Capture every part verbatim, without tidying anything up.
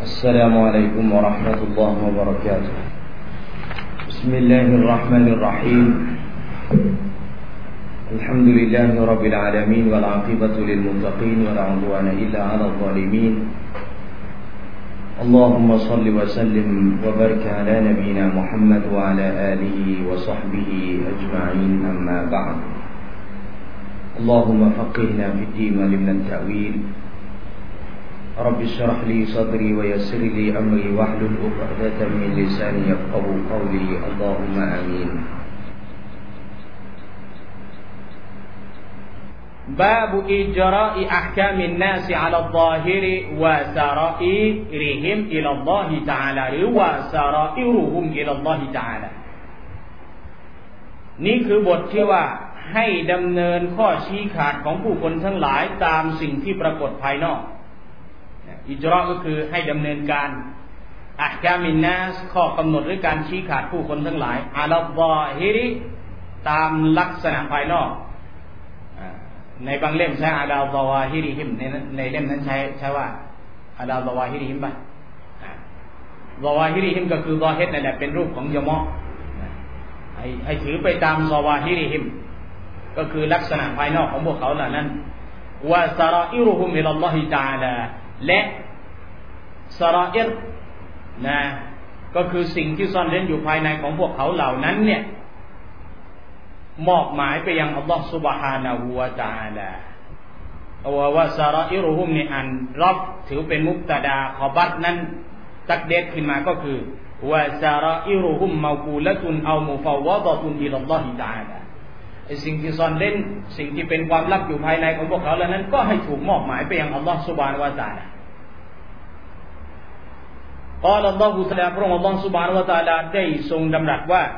السلام عليكم ورحمة الله وبركاته بسم الله الرحمن الرحيم الحمد لله رب العالمين والعاقبة للمتقين ولا عدوان إلا على الظالمين اللهم صل وسلم وبارك على نبينا محمد وعلى آله وصحبه أجمعين أما بعد اللهم فقهنا في الدين وعلمنا التأويل رب اشرح لي صدري ويسر لي أمري واحلل عقدة من لساني يفقهوا قولي اللهم آمين باب إجراء أحكام الناس على الظاهر وسرائرهم إلى الله تعالى وسرائرهم إلى الله تعالى นี่คือบทที่ว่าให้ดำเนินข้อชี้ขาดของผู้คนทั้งหลายตามสิ่งที่ปรากฏภายนอกอิจราก็คือให้ดำเนินการอัฮกามินนัสข้อกำหนดหรือการชี้ขาดผู้คนทั้งหลายอะลัลลอฮิริตามลักษณะภายนอกในบางเล่มใช้อะลัลลอฮิริฮิมในในเล่มนั้นใช้ใช้ว่าอะลัลลอฮิริฮิมป่ะลอฮิริฮิมก็คือลอฮิดนั่นแหละเป็นรูปของยะมะให้ให้ถือไปตามซอวาฮิริฮิมก็คือลักษณะภายนอกของพวกเขาเหล่านั้นวะซารออิรุฮุมอิลัลลอฮิตะอาลาและซารออิรนะก็คือสิ่งที่ซ่อนเร้นอยู่ภายในของพวกเขาเหล่านั้นเนี่ยมอบหมายไปยังอัลลอฮฺ سبحانه และ تعالى ว่าว่าซารออิรุฮุมนี่อันรับถือเป็นมุบตะดาขอบัตนั้นตักเดดขึ้นมาก็คือว่าซารออิรุฮุมมะกูละตุนเอามุฟาววะฎะตุนอิลัลลอฮิ تعالى ไอ้สิ่งที่ซ่อนเร้นสิ่งที่เป็นความลับอยู่ภายในของพวกเขาเหล่านั้นก็ให้ถูกมอบหมายไปยังอัลลอฮฺ سبحانه และ تعالى قال الله تعالى พระองค์อัลลอฮฺ سبحانه และ تعالى ได้ทรงดำรัสว่า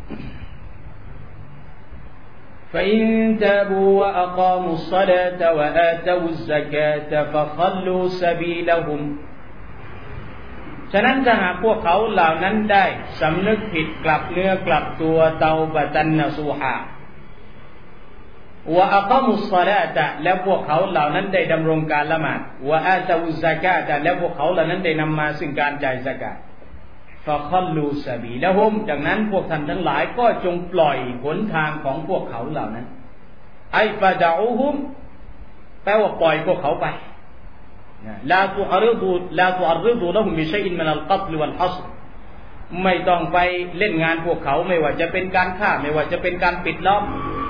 فإن تابوا وأقاموا الصلاة وآتوا الزكاة فخلوا سبيلهم ฉะนั้นถ้าหากพวกเขาเหล่านั้นได้สำนึกผิดกลับเนื้อกลับตัวเตาบะตันนซูฮาวะอักามุสศอลาตะและพวกเขาเหล่านั้นได้ดำรงการละหมาดวะอาตาอุซซะกาตะและพวกเขาเหล่านั้นได้นำมาซึ่งการจ่ายซะกาตฟะคัลลูซะบีละฮุมดังนั้นพวกท่านทั้งหลายก็จงปล่อยหนทางของพวกเขาเหล่านั้นไอฟะดะอูฮุมแปลว่าปล่อยพวกเขาไปลาตุอริดูลาตุอริดูละฮุมบิชัยอินมินัลกัตลวัลฮัศรไม่ต้องไปเล่นงานพวกเขาไม่ว่าจะเป็นการฆ่าไม่ว่าจะเป็นการปิดล้อม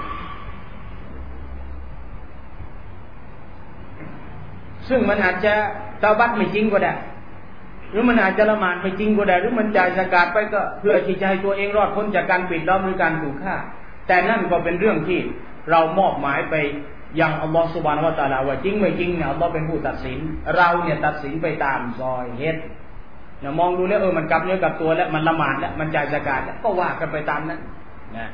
ซึ่งมันอาจจะเตาบัตไม่จริงก็ได้หรือมันอาจจะละหมาดไม่จริงก็ได้หรือมันจ่ายซะกาตไปก็เพื่อที่จะให้ตัวเองรอดพ้นจากการปิดล้อมหรือการถูกฆ่าแต่นั่นก็เป็นเรื่องที่เรามอบหมายไปยังอัลลอฮฺซุบฮานะฮูวะตะอาลาว่าจริงไม่จริงเนี่ยอัลลอฮฺเป็นผู้ตัดสินเราเนี่ยตัดสินไปตามซอยเฮ็ดเนี่ยมองดูแล้วเออมันกลับเนื้อกลับตัวแล้วมันละหมาดแล้วมันจ่ายซะกาตแล้วก็ว่ากันไปตามนั้นนะ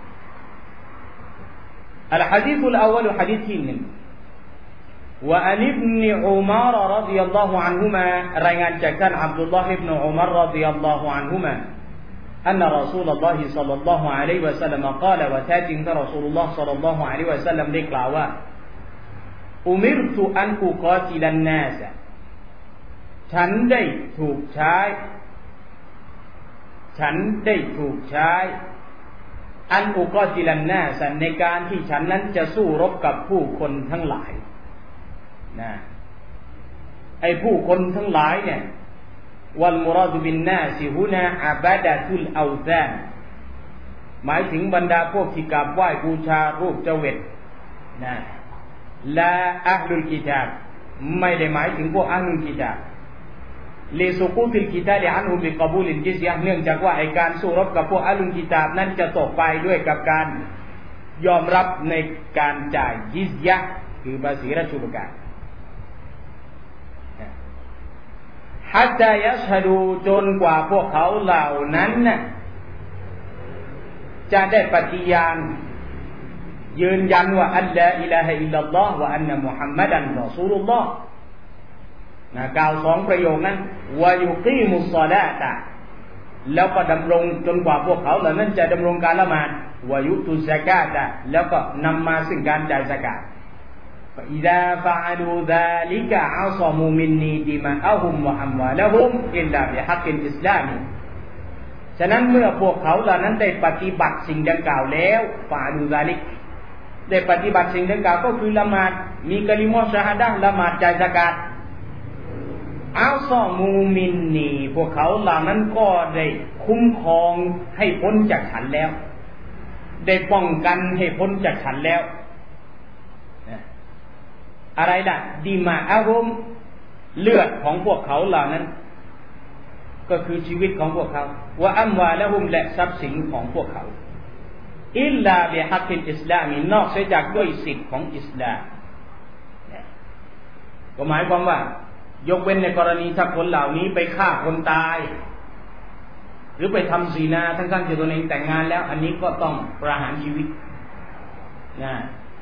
อัลหะดีษุลอาวะลหะดีษที่หนึ่งوعن ابن عمر رضي الله عنهما รายงานจากท่านอับดุลลอฮ์ ابن عمر رضي الله عنهما أن رسول الله صلى الله عليه وسلم قال ว่าแท้จริงท่านรอซูลุลลอฮ์ صلى الله عليه وسلم ได้กล่าวว่าอุมิรตุอันอุกาติลันนาสฉันได้ถูกใช้ฉันได้ถูกใช้อันอุกาติลันนาสในการที่ฉันนั้นจะสู้รบกับผู้คนทั้งหลายนะไอ้ผู้คนทั้งหลายเนี่ยวัลมุราดุบินนาซิฮุนาอะบะดะตุลเอาซานหมายถึงบรรดาพวกที่กราบไหว้บูชารูปเจวิตนะลาอะฮลุลกิตาบไม่ได้หมายถึงพวกอะฮลุลกิตาบลิซุกูติลกิตาลิอันฮุบิกอบูลิลจิซยะห์เนื่องจากว่าไอ้การสู้รบกับพวกอะฮลุลกิตาบนั้นจะตกไปด้วยกับการยอมรับในการจ่ายจิซยะห์คือภาษีราชบุรการฮัตตายัชฮะดูจนกว่าพวกเขาเหล่านั้นน่ะจะได้ปฏิญาณยืนยันว่าอัลลอฮฺอิลาฮะอิลลัลลอฮฺวะอันนะมุฮัมมัดันรอซูลุลลอฮฺนะกล่าวสองประโยคนั้นวะยุกีมุศศอลาตะแล้วก็ดำรงจนกว่าพวกเขาเหล่านั้นจะดำรงการละหมาดวะยุตุซะกาตะแล้วก็นำมาซึ่งการจ่ายซะกาต فإذا فعلوا ذلك عصموا مني دماءهم وأموالهم إلا بحق الإسلام ฉะนั้นเมื่อพวกเขาเหล่านั้นได้ปฏิบัติสิ่งดังกล่าวแล้วฟาดูซาลิกได้ปฏิบัติสิ่งดังกล่าวก็คือละหมาดมีกะลิมะฮ์ชะฮาดะห์ละหมาดจ่ายซะกาตอัลซอมูมินนีพวกเขาเหล่านั้นก็ได้คุ้มครองให้พ้นจากฉันแล้วได้ป้องกันให้พ้นจากฉันแล้วอะไรล่ะดิมาอะฮุมเลือดของพวกเขาเหล่านั้นก็คือชีวิตของพวกเขาวะอัมวาละฮุมและทรัพย์สินของพวกเขาอิลลาบิฮักกิลอิสลามีนอกเสียจากด้วยสิทธิ์ของอิสลามก็หมายความว่ายกเว้นในกรณีถ้าคนเหล่านี้ไปฆ่าคนตายหรือไปทำซีนาทั้งๆที่ตัวเองแต่งงานแล้วอันนี้ก็ต้องประหารชีวิตนะ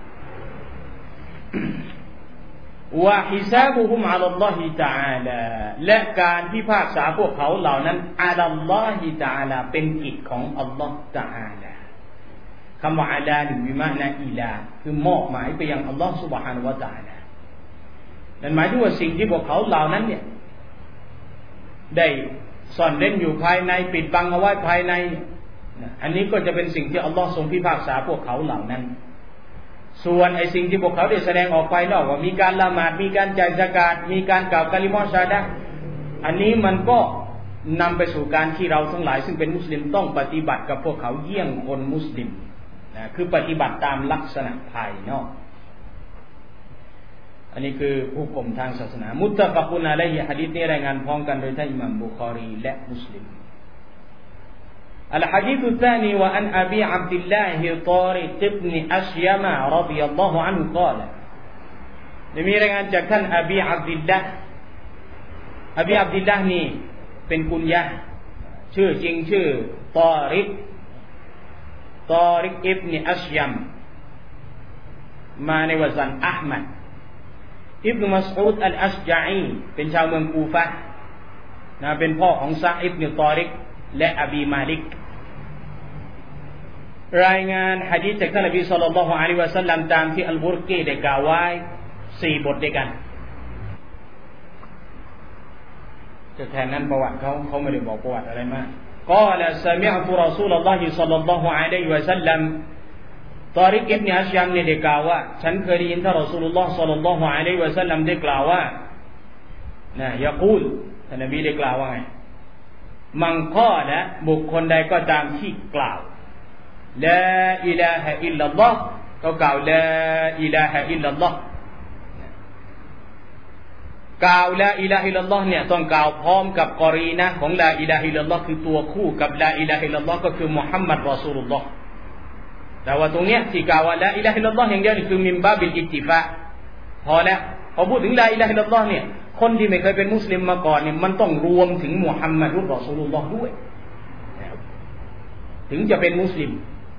วะฮิซาบุฮุมอะลัลลอฮิตะอาลาและการพิพากษาพวกเขาเหล่านั้นอะลัลลอฮิตะอาลาเป็นกิจของอัลลอฮฺตะอาลาคำว่าอาลาหรือวิมานะอิลาคือมอบหมายไปยังอัลลอฮฺซุบฮานะฮูวะตะอาลานั่นหมายถึงว่าสิ่งที่พวกเขาเหล่านั้นเนี่ยได้ซ่อนเร้นอยู่ภายในปิดบังเอาไว้ภายในอันนี้ก็จะเป็นสิ่งที่อัลลอฮฺทรงพิพากษาพวกเขาเหล่านั้นส่วนไอ้สิ่งที่พวกเขาได้แสดงออกไปนอกว่ามีการละหมาดมีการจ่ายซะกาตมีการกล่าวกะลิมะฮ์ชะฮาดะห์อันนี้มันก็นำไปสู่การที่เราทั้งหลายซึ่งเป็นมุสลิมต้องปฏิบัติกับพวกเขาเยี่ยงคนมุสลิมนะคือปฏิบัติตามลักษณะภายนอกอันนี้คือผู้กลมทางศาสนามุตตะฟะกุนอะลัยฮิหะดีษนี้รายงานพร้อมกันโดยท่านอิหม่ามบุคอรีและมุสลิมالحديث الثاني وعن أبي عبد الله طارق بن أشيم رضي الله عنه قال มีรายงานจากท่านอบีอับดุลละห์อบีอับดุลละห์นี่เป็นกุญยะห์ชื่อจริงชื่อตอริกตอริกอิบนุอัชยัมมาในวะซันอะห์มัดอิบนุมัสอูดอัลอัชญะอีเป็นชาวเมืองคูฟะห์นะเป็นพ่อของซะอิบนุตอริกและอบีมาลิกรายงานหะดีษจากท่านนบีศ็อลลัลลอฮุอะลัยฮิวะซัลลัมตามที่อัลบุรกีได้กล่าวไว้สี่บทด้วยกันจะแทนนั้นประวัติเขาเขาไม่ได้บอกประวัติอะไรมากกล่าวซะมิอะตุรอซูลุลลอฮิศ็อลลัลลอฮุอะลัยฮิวะซัลลัมตอริกอิบนุอัชยัมเนี่ยได้กล่าวว่าฉันเคยได้ยินท่านรอซูลุลลอฮ์ศ็อลลัลลอฮุอะลัยฮิวะซัลลัมได้กล่าวว่านะยะกูลท่านนบีได้กล่าวว่าไงมังกอละบุคคลใดก็ตามที่กล่าวลาอิลาฮะอิลลัลลอฮ์ก็กล่าวลาอิลาฮะอิลลัลลอฮ์กล่าวลาอิลาฮะอิลลัลลอฮ์เนี่ยต้องกล่าวพร้อมกับกอรีนะของลาอิลาฮะอิลลัลลอฮ์คือตัวคู่กับลาอิลาฮะอิลลัลลอฮ์ก็คือมุฮัมมัดรอซูลุลลอฮ์แต่ว่าตรงเนี้ยที่กล่าวว่าลาอิลาฮะอิลลัลลอฮ์อย่างเดียวนี่คือมินบาบิลอิตติฟาพอแล้วพอพูดถึงลาอิลาฮะอิลลัลลอฮ์เนี่ยคนที่ไม่เคยเป็นมุสลิมมาก่อนเนี่ยมันต้องรวมถึงมุฮัมมัดรอซูลุลลอฮ์ด้วยถึงจะเป็นมุสลิม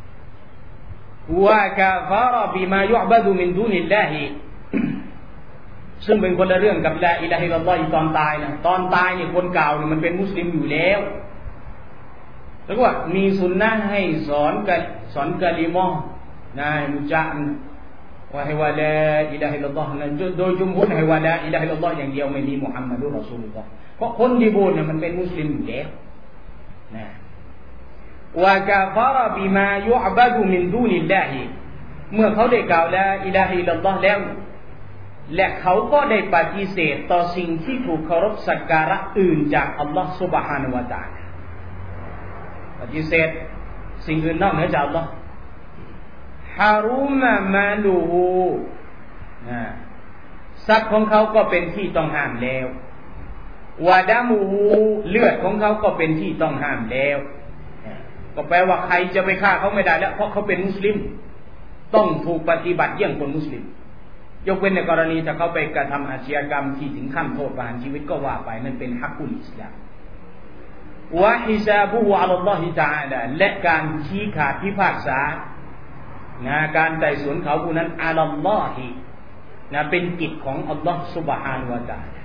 ว่ากาฟาระบิมายุอ์บะดุมินดูนิลลาฮิซึ่งเป็นคนละเรื่องกับลาอิลาฮะอิลลัลลอฮ์ตอนตายนะตอนตายเนี่ยคนกล่าวเนี่ยมันเป็นมุสลิมอยู่แล้วแล้วก็มีสุนนะให้สอนกันสอนกะลิมะห์นะมุจาว่าให้ว่าลาอิลาฮะอิลลัลลอฮ์นะโดยจุมฮุรให้ว่าลาอิลาฮะอิลลัลลอฮ์อย่างเดียวไม่มีมุฮัมมัดุรรอซูลุลลอฮ์เพราะคนที่พูดเนี่ยมันเป็นมุสลิมอยู่แล้วนะวะกาฟาระบิมายุอ์บะดุมินดูนิลลาฮิเมื่อเขาได้กล่าวลาอิลาฮะอิลลัลลอฮ์แล้วและเขาก็ได้ปฏิเสธต่อสิ่งที่ถูกเคารพสักการะอื่นจากอัลลอฮ์ซุบฮานะฮูวะตะอาลาปฏิเสธสิ่งอื่นนอกเหนือจากอัลลอฮ์ฮารุมะมาลูฮูนะทรัพย์ของเขาก็เป็นที่ต้องห้ามแล้ววะดามูฮูเลือดของเขาก็เป็นที่ต้องห้ามแล้วก็แปลว่าใครจะไปฆ่าเขาไม่ได้แล้วเพราะเขาเป็นมุสลิมต้องถูกปฏิบัติเยี่ยงคนมุสลิมยกเว้นในกรณีถ้าเขาไปกระทำอาชญากรรมที่ถึงขั้นโทษประหารชีวิตก็ว่าไปนั่นเป็นฮักกุลอิสลามวะฮิซาบุฮุอะลัลลอฮิตะอาลาและการชี้ขาดพิพากษานะการไต่สวนเขาผู้นั้นอะลัลลอฮินะเป็นกิจของอัลลอฮฺซุบฮานะฮูวะตะอาลา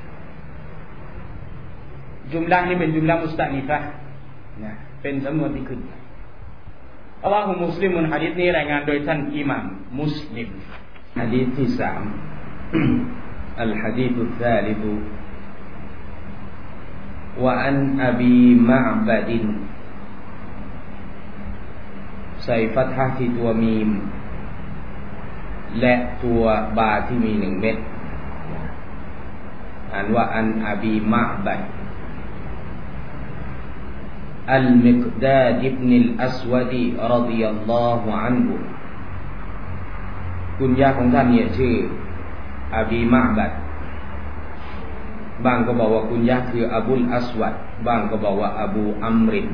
จุมละนี้เป็นจุมละมุสตะนิฟะห์นะเป็นสำนวนที่ขึ้นอัลลอฮฺมุสลิมุนหะดีษนี้รายงานโดยท่านอิหม่ามมุสลิมหะดีษที่สาม الحديث الثالث وعن أبي معبد ใส่ฟัตฮะที่ตัวมีมและตัวบาที่มีหนึ่งเม็ดอ่านว่าอันอบีมะบัดอัลมิกดาดอิบนุลอัสวดรฎิยัลลอฮุอันฮุกุญญาของท่านเนี่ยชื่ออบีมะบัดบางก็บอกว่ากุญญาคืออบุลอัสวัดบางก็บอกว่าอบูอัมริน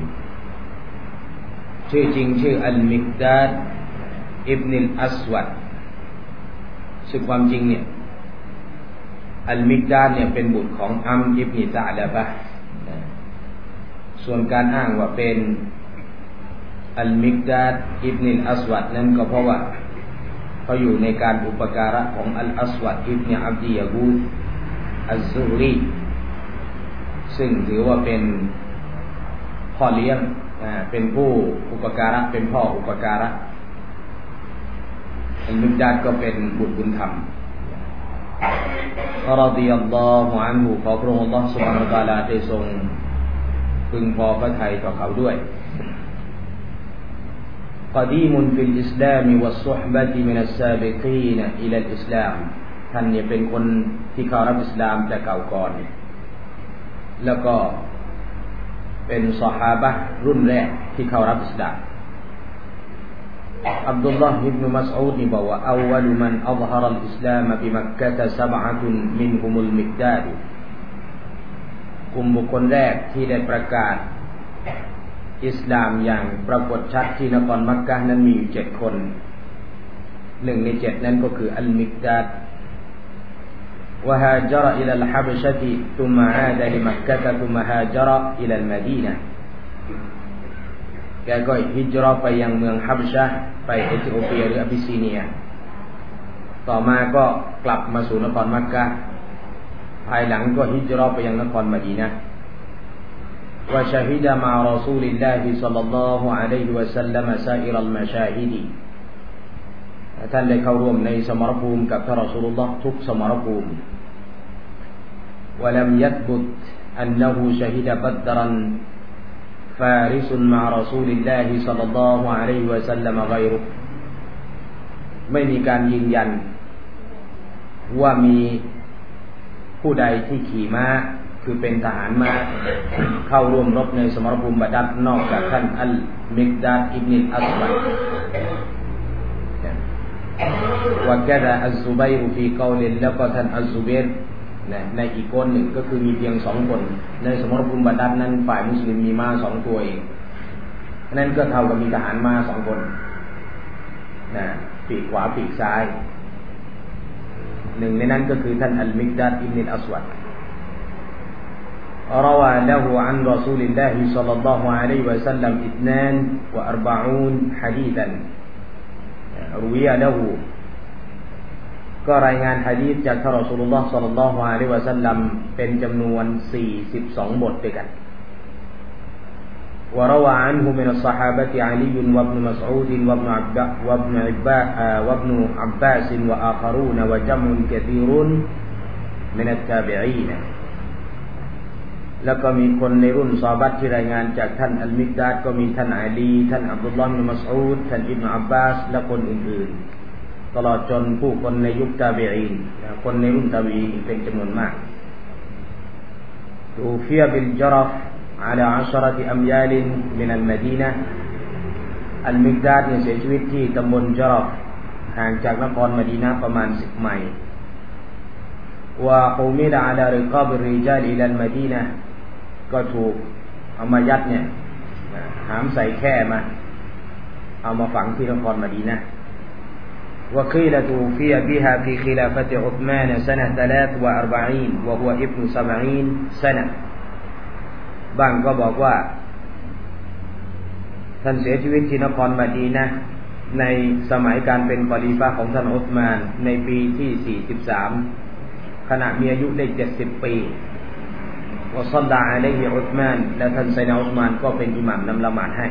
ชื่อจริงชื่ออัลมิกดาดอิบนุลอัสวัดซึ่งความจริงเนี่ยอัลมิกดาดเนี่ยเป็นบุตรของอัมอิบนุซะอ์ดะบะห์ส่วนการอ้างว่าเป็นอัลมิกดาดอิบนุลอัสวัดนั้นก็เพราะว่าเขาอยู่ในการอุปการะของอัลอัสวัดอิบนุอับดิยะกูธอัซซุฮรีซึ่งถือว่าเป็นพ่อเลี้ยงเป็นผู้อุปการะเป็นพ่ออุปการะอัลมิกดาดก็เป็นบุตรบุญธรรมรฎิยัลลอฮุอันฮุขอพระองค์อัลเลาะห์ซุบฮานะฮูวะตะอาลาได้ทรงพึงพอพระทัยต่อเขาด้วยقديم في الإسلام والصحبة من السابقين إلى الإسلام ท่านเนี่ยเป็นคนที่เข้ารับอิสลามแต่เก่าก่อนแล้วก็เป็นซอฮาบะห์รุ่นแรกที่เข้ารับอิสลามอับดุลลอฮ์อิบนุมัสอูดนี่บอกว่าอวัลมันอัฎฮารัลอิสลามบิมักกะฮ์ซับอะตุนมินฮุมุลมิกดาดกลุ่มบุคคลแรกที่ได้ประกาศอิสลามอย่างปรากฏชัดที่นครมักกะฮ์นั้นมีอยู่เจ็ดคนหนึ่งในเจ็ดนั้นก็คืออัลมิกดาดวะฮาจาระอิลาลฮับชะติซุมมะอาดะลิมักกะฮ์ซุมมะฮาจาระอิลาลมะดีนะห์แกก็ฮิจเราะห์ไปยังเมืองฮับชะห์ไปเอธิโอเปียหรืออบิสซีเนียต่อมาก็กลับมาสู่นครมักกะฮ์ภายหลังก็ฮิจเราะห์ไปยังนครมะดีนะห์วะชะฮิดะมะรอซูลิลลาฮิศ็อลลัลลอฮุอะลัยฮิวะซัลลัมซาอิรัลมะชาฮิดท่านได้เข้าร่วมในสมรภูมิกับท่านรอซูลุลลอฮ์ทุกสมรภูมิวะลัมยัตบุตอันนะฮูชะฮิดะบัดรันฟาริสุนมะรอซูลิลลาฮิศ็อลลัลลอฮุอะลัยฮิวะซัลลัมฆอยรุไม่มีการยืนยันว่ามีผู้ใดที่ขี่ม้าคือเป็นทหารม้าเข้าร่วมรบในสมรภูมิบาดัรนอกจากท่านอัลมิกดาดอิบนุลอัสวัดวะกะซะอัซซุบัยรฟีกอลินแล้วก็ท่านอัซซุบัยรในอีกคนหนึ่งก็คือมีเพียงสองคนในสมรภูมิบาดัรนั้นฝ่ายมุสลิมมีม้าสองตัวเองนั้นก็เท่ากับมีทหารม้าสองคนนะปีกขวาปีกซ้ายหนึ่งในนั้นก็คือท่านอัลมิกดาดอิบนุลอัสวัดروى له عن رسول الله صلى الله عليه وسلم اثنان وأربعون حديثا روي له ก็รายงานหะดีษจากท่านรอซูลุลลอฮ์ศ็อลลัลลอฮุอะลัยฮิวะซัลลัมเป็นจำนวนสี่สิบสองบทด้วยกัน وروى عنه من الصحابة علي وابن مسعود وابن عباس وابن عباس وابن عباس وآخرون وجمع كثير من التابعينแล้วก็มีคนในรุ่นซอฮาบะห์ที่รายงานจากท่านอัลมิกดาดก็มีท่านอาลีท่านอับดุลลอฮ์ อิบนุมัสอูดท่านอิบนุอับบาสและคนอื่นๆตลอดจนผู้คนในยุคตาบีอีนคนในรุ่นตาบีอีนเป็นจำนวนมากตูฟิยะบิลจรัฟอะลาอัชเราะติอัมยาลมินัลมะดีนะห์อัลมิกดาดเนี่ยเสียชีวิตที่ตำบลจรัฟห่างจากนครมะดีนะห์ประมาณสิบไมล์ว่าอุมิดะอะลาริกาบิรริญาลอิลัลมะดีนะห์ก็ถูกเอามายัดเนี่ยหามใส่แค่มาเอามาฝังที่นครมะดีนะห์วะกีลตูฟีบิฮาฟีคิลาฟะติอุษมานซะนะฮ์สามสิบสามวะฮุวะอิบนุซะบอีนซะนะห์บางก็บอกว่าท่านเสียชีวิตที่นครมะดีนะห์ในสมัยการเป็นคอลีฟะห์ของท่านอุษมานในปีที่สี่สิบสามขณะมีอายุได้เจ็ดสิบปีวะศ็อลลาอะลัยฮิอุษมานและท่านไซนะอุษมานก็เป็นอิหม่ามนำละหมาดให้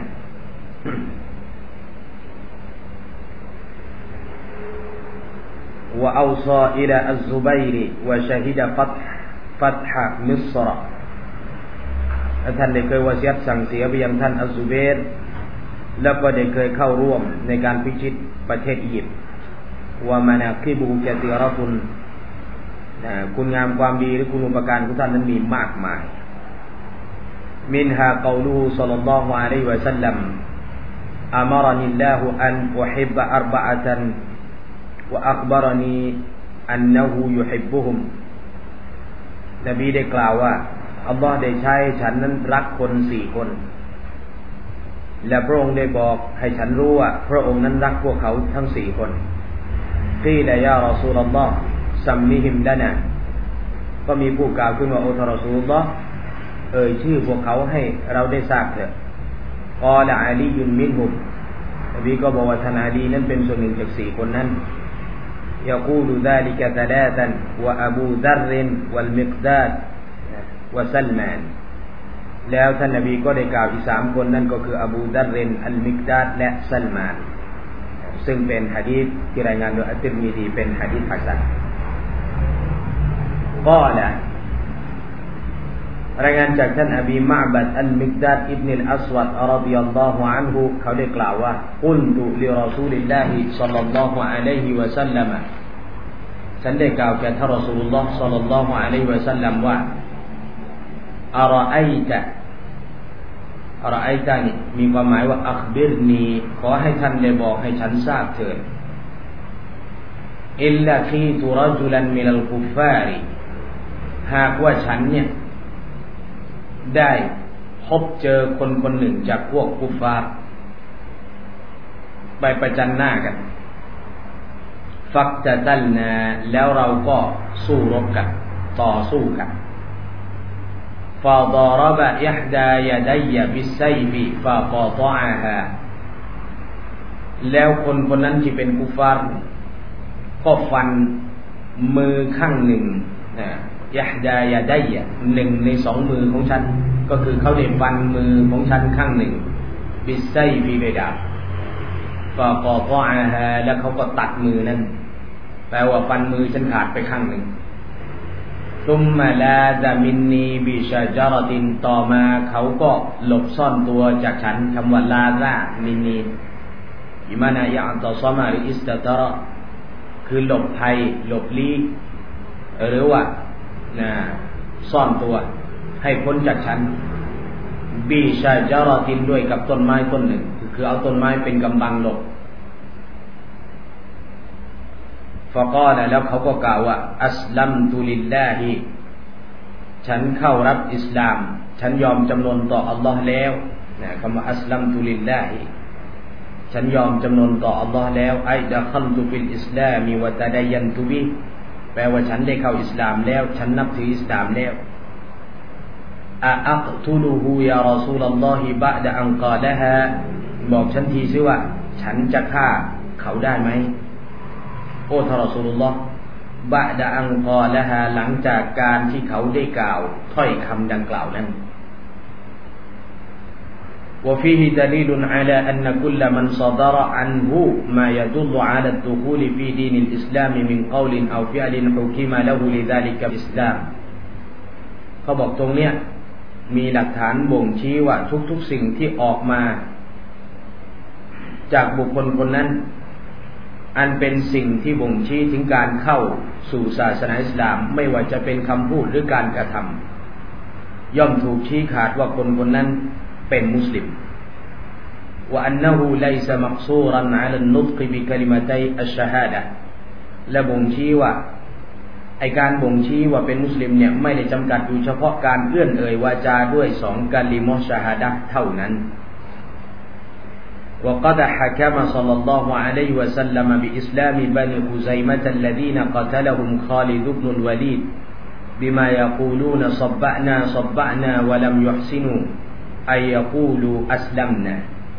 وأوصى إلى الزبير وشهد فتح فتح مصر ท่านได้เคยวะซียะห์สั่งเสียไปยังท่านอัซซุบัยรแล้วก็ได้เคยเข้าร่วมในการพิชิตประเทศอียิปต์วะมานาคิบุกะซีเราะตุนคุณงามความดีหรือคุณอุปการของท่านนั้นมีมากมายมินฮากอลูศ็อลลัลลอฮุอะลัยฮิวะซัลลัมอะมะรนีลลาฮุอันอุฮิบบะอัรบะอะตันวะอัคบะรนีอันนะฮูยุฮิบบุฮุมนบีได้กล่าวว่าอัลลอฮ์ได้ใช้ฉันนั้นรักคนสี่คนและพระองค์ได้บอกให้ฉันรู้ว่าพระองค์นั้นรักพวกเขาทั้งสี่คนกีลายารอซูลุลลอฮ์ซัมมิฮิมลานะก็มีผู้กล่าวขึ้นว่าโอทารอซูลุลลอฮ์เอ่ยชื่อพวกเขาให้เราได้ทราบเถิดกอละอาลียุนมินฮุมนบีก็บอกว่าท่านอาลีนั้นเป็นส่วนหนึ่งจากสี่คนนั้นยะกูลุซาลิกะซะลาซันวะอบูซัรวัลมิกดาดวะซัลมานแล้วท่านนบีก็ได้กล่าวอีกสามคนนั่นก็คืออบูซัรอัลมิกดาดและซัลมานซึ่งเป็นหะดีษที่รายงานโดยอัตติรมิซีเป็นหะดีษฮัสซันกอละรายงานจากท่านอบีมะบัดอัลมิกดาดอิบนุลอัสวัดรอฎิยัลลอฮุอันฮุเขาได้กล่าวว่ากุลตุลิรอซูลิลลาฮิศ็อลลัลลอฮุอะลัยฮิวะซัลลัมฉันได้กล่าวแก่ท่านรอซูลุลลอฮ์ศ็อลลัลลอฮุอะลัยฮิวะซัลลัมว่าอะรออัยตะอะรออัยตะนี่มีความหมายว่าอัคบิรนีขอให้ท่านได้บอกให้ฉันทราบเถิดอิลลาคีตุรจุลันมินัลกุฟฟาริหากว่าฉันเนี่ยได้พบเจอคนคนหนึ่งจากพวกกุฟฟาร์ไปประจันหน้ากันฟักตะตัลนาแล้วเราก็สู้รบกันต่อสู้กันฟาดารบะอิห์ดายะดัยบิสไซฟิฟาฆอฏออะฮาแล้วคนคนนั้นที่เป็นกุฟฟาร์ก็ฟันมือข้างหนึ่งนะอิห์ดายะดัยหนึ่งในสองมือของฉันก็คือเขาได้ฟันมือของฉันข้างหนึ่งบิสไซฟิเบดาฟาฆอฏออะฮาแล้วเขาก็ตัดมือนั้นแปลว่าฟันมือฉันขาดไปข้างหนึ่งซุมมาลาซามินนีบิชาจารตินต่อมาเขาก็หลบซ่อนตัวจากฉันคำว่าลาซามินนีอิมานะยะอัตซอมาหรืออิสตะตะคือหลบภัยหลบลี้หรือว่านะซ่อนตัวให้พ้นจากฉันบิชาจารตินด้วยกับต้นไม้ต้นหนึ่งคือเอาต้นไม้เป็นกำบังหลบฟะกอละแล้วเขาก็กล่าวว่าอัสลัมตุลิลลาฮิฉันเข้ารับอิสลามฉันยอมจำนนต่ออัลลอฮ์แล้วนะคำว่าอัสลัมตุลิลลาฮิฉันยอมจำนนต่ออัลลอฮ์แล้วไอดะคัลตุฟิลอิสลามิวะตะดัยันตุบิแปลว่าฉันได้เข้าอิสลามแล้วฉันนับถืออิสลามแล้วอะอักตุลูฮูยารอซูลัลลอฮิบะดะอันกาละฮาบอกฉันทีซิว่าฉันจะฆ่าเขาได้ไหมโอ้ท่านรอซูลุลลอฮ์บะดะอันกอละฮาหลังจากการที่เขาได้กล่าวถ้อยคำดังกล่าวนั้นوفيه دليل على أن كل من صدر عنه ما يدل على الدخول في دين الإسلام من قول أو فعل حكم له لذلك الإسلام เขาบอกตรงเนี้ยมีหลักฐานบ่งชี้ว่าทุกๆสิ่งที่ออกมาจากบุคคลคนนั้นอันเป็นสิ่งที่บ่งชี้ถึงการเข้าสู่ศาสนาอิสลามไม่ว่าจะเป็นคำพูดหรือการกระทำย่อมถูกชี้ขาดว่าคนคนนั้นเป็นมุสลิมว่าอันนะฮูไลซะมักซูรันอะลันนุตกบิกะลิมะตัยอัชชะฮาดะห์และบ่งชี้ว่าไอการบ่งชี้ว่าเป็นมุสลิมเนี่ยไม่ได้จำกัดอยู่เฉพาะการเอื้อนเอ่ยวาจาด้วยสองกะลิมะชะฮาดะห์เท่านั้นوقد حكم صلى الله عليه وسلم بإسلام بني خزيمة الذين قتلهم خالد بن الوليد بما يقولون صبعنا صبعنا ولم يحسنوا أن يقولوا أسلمنا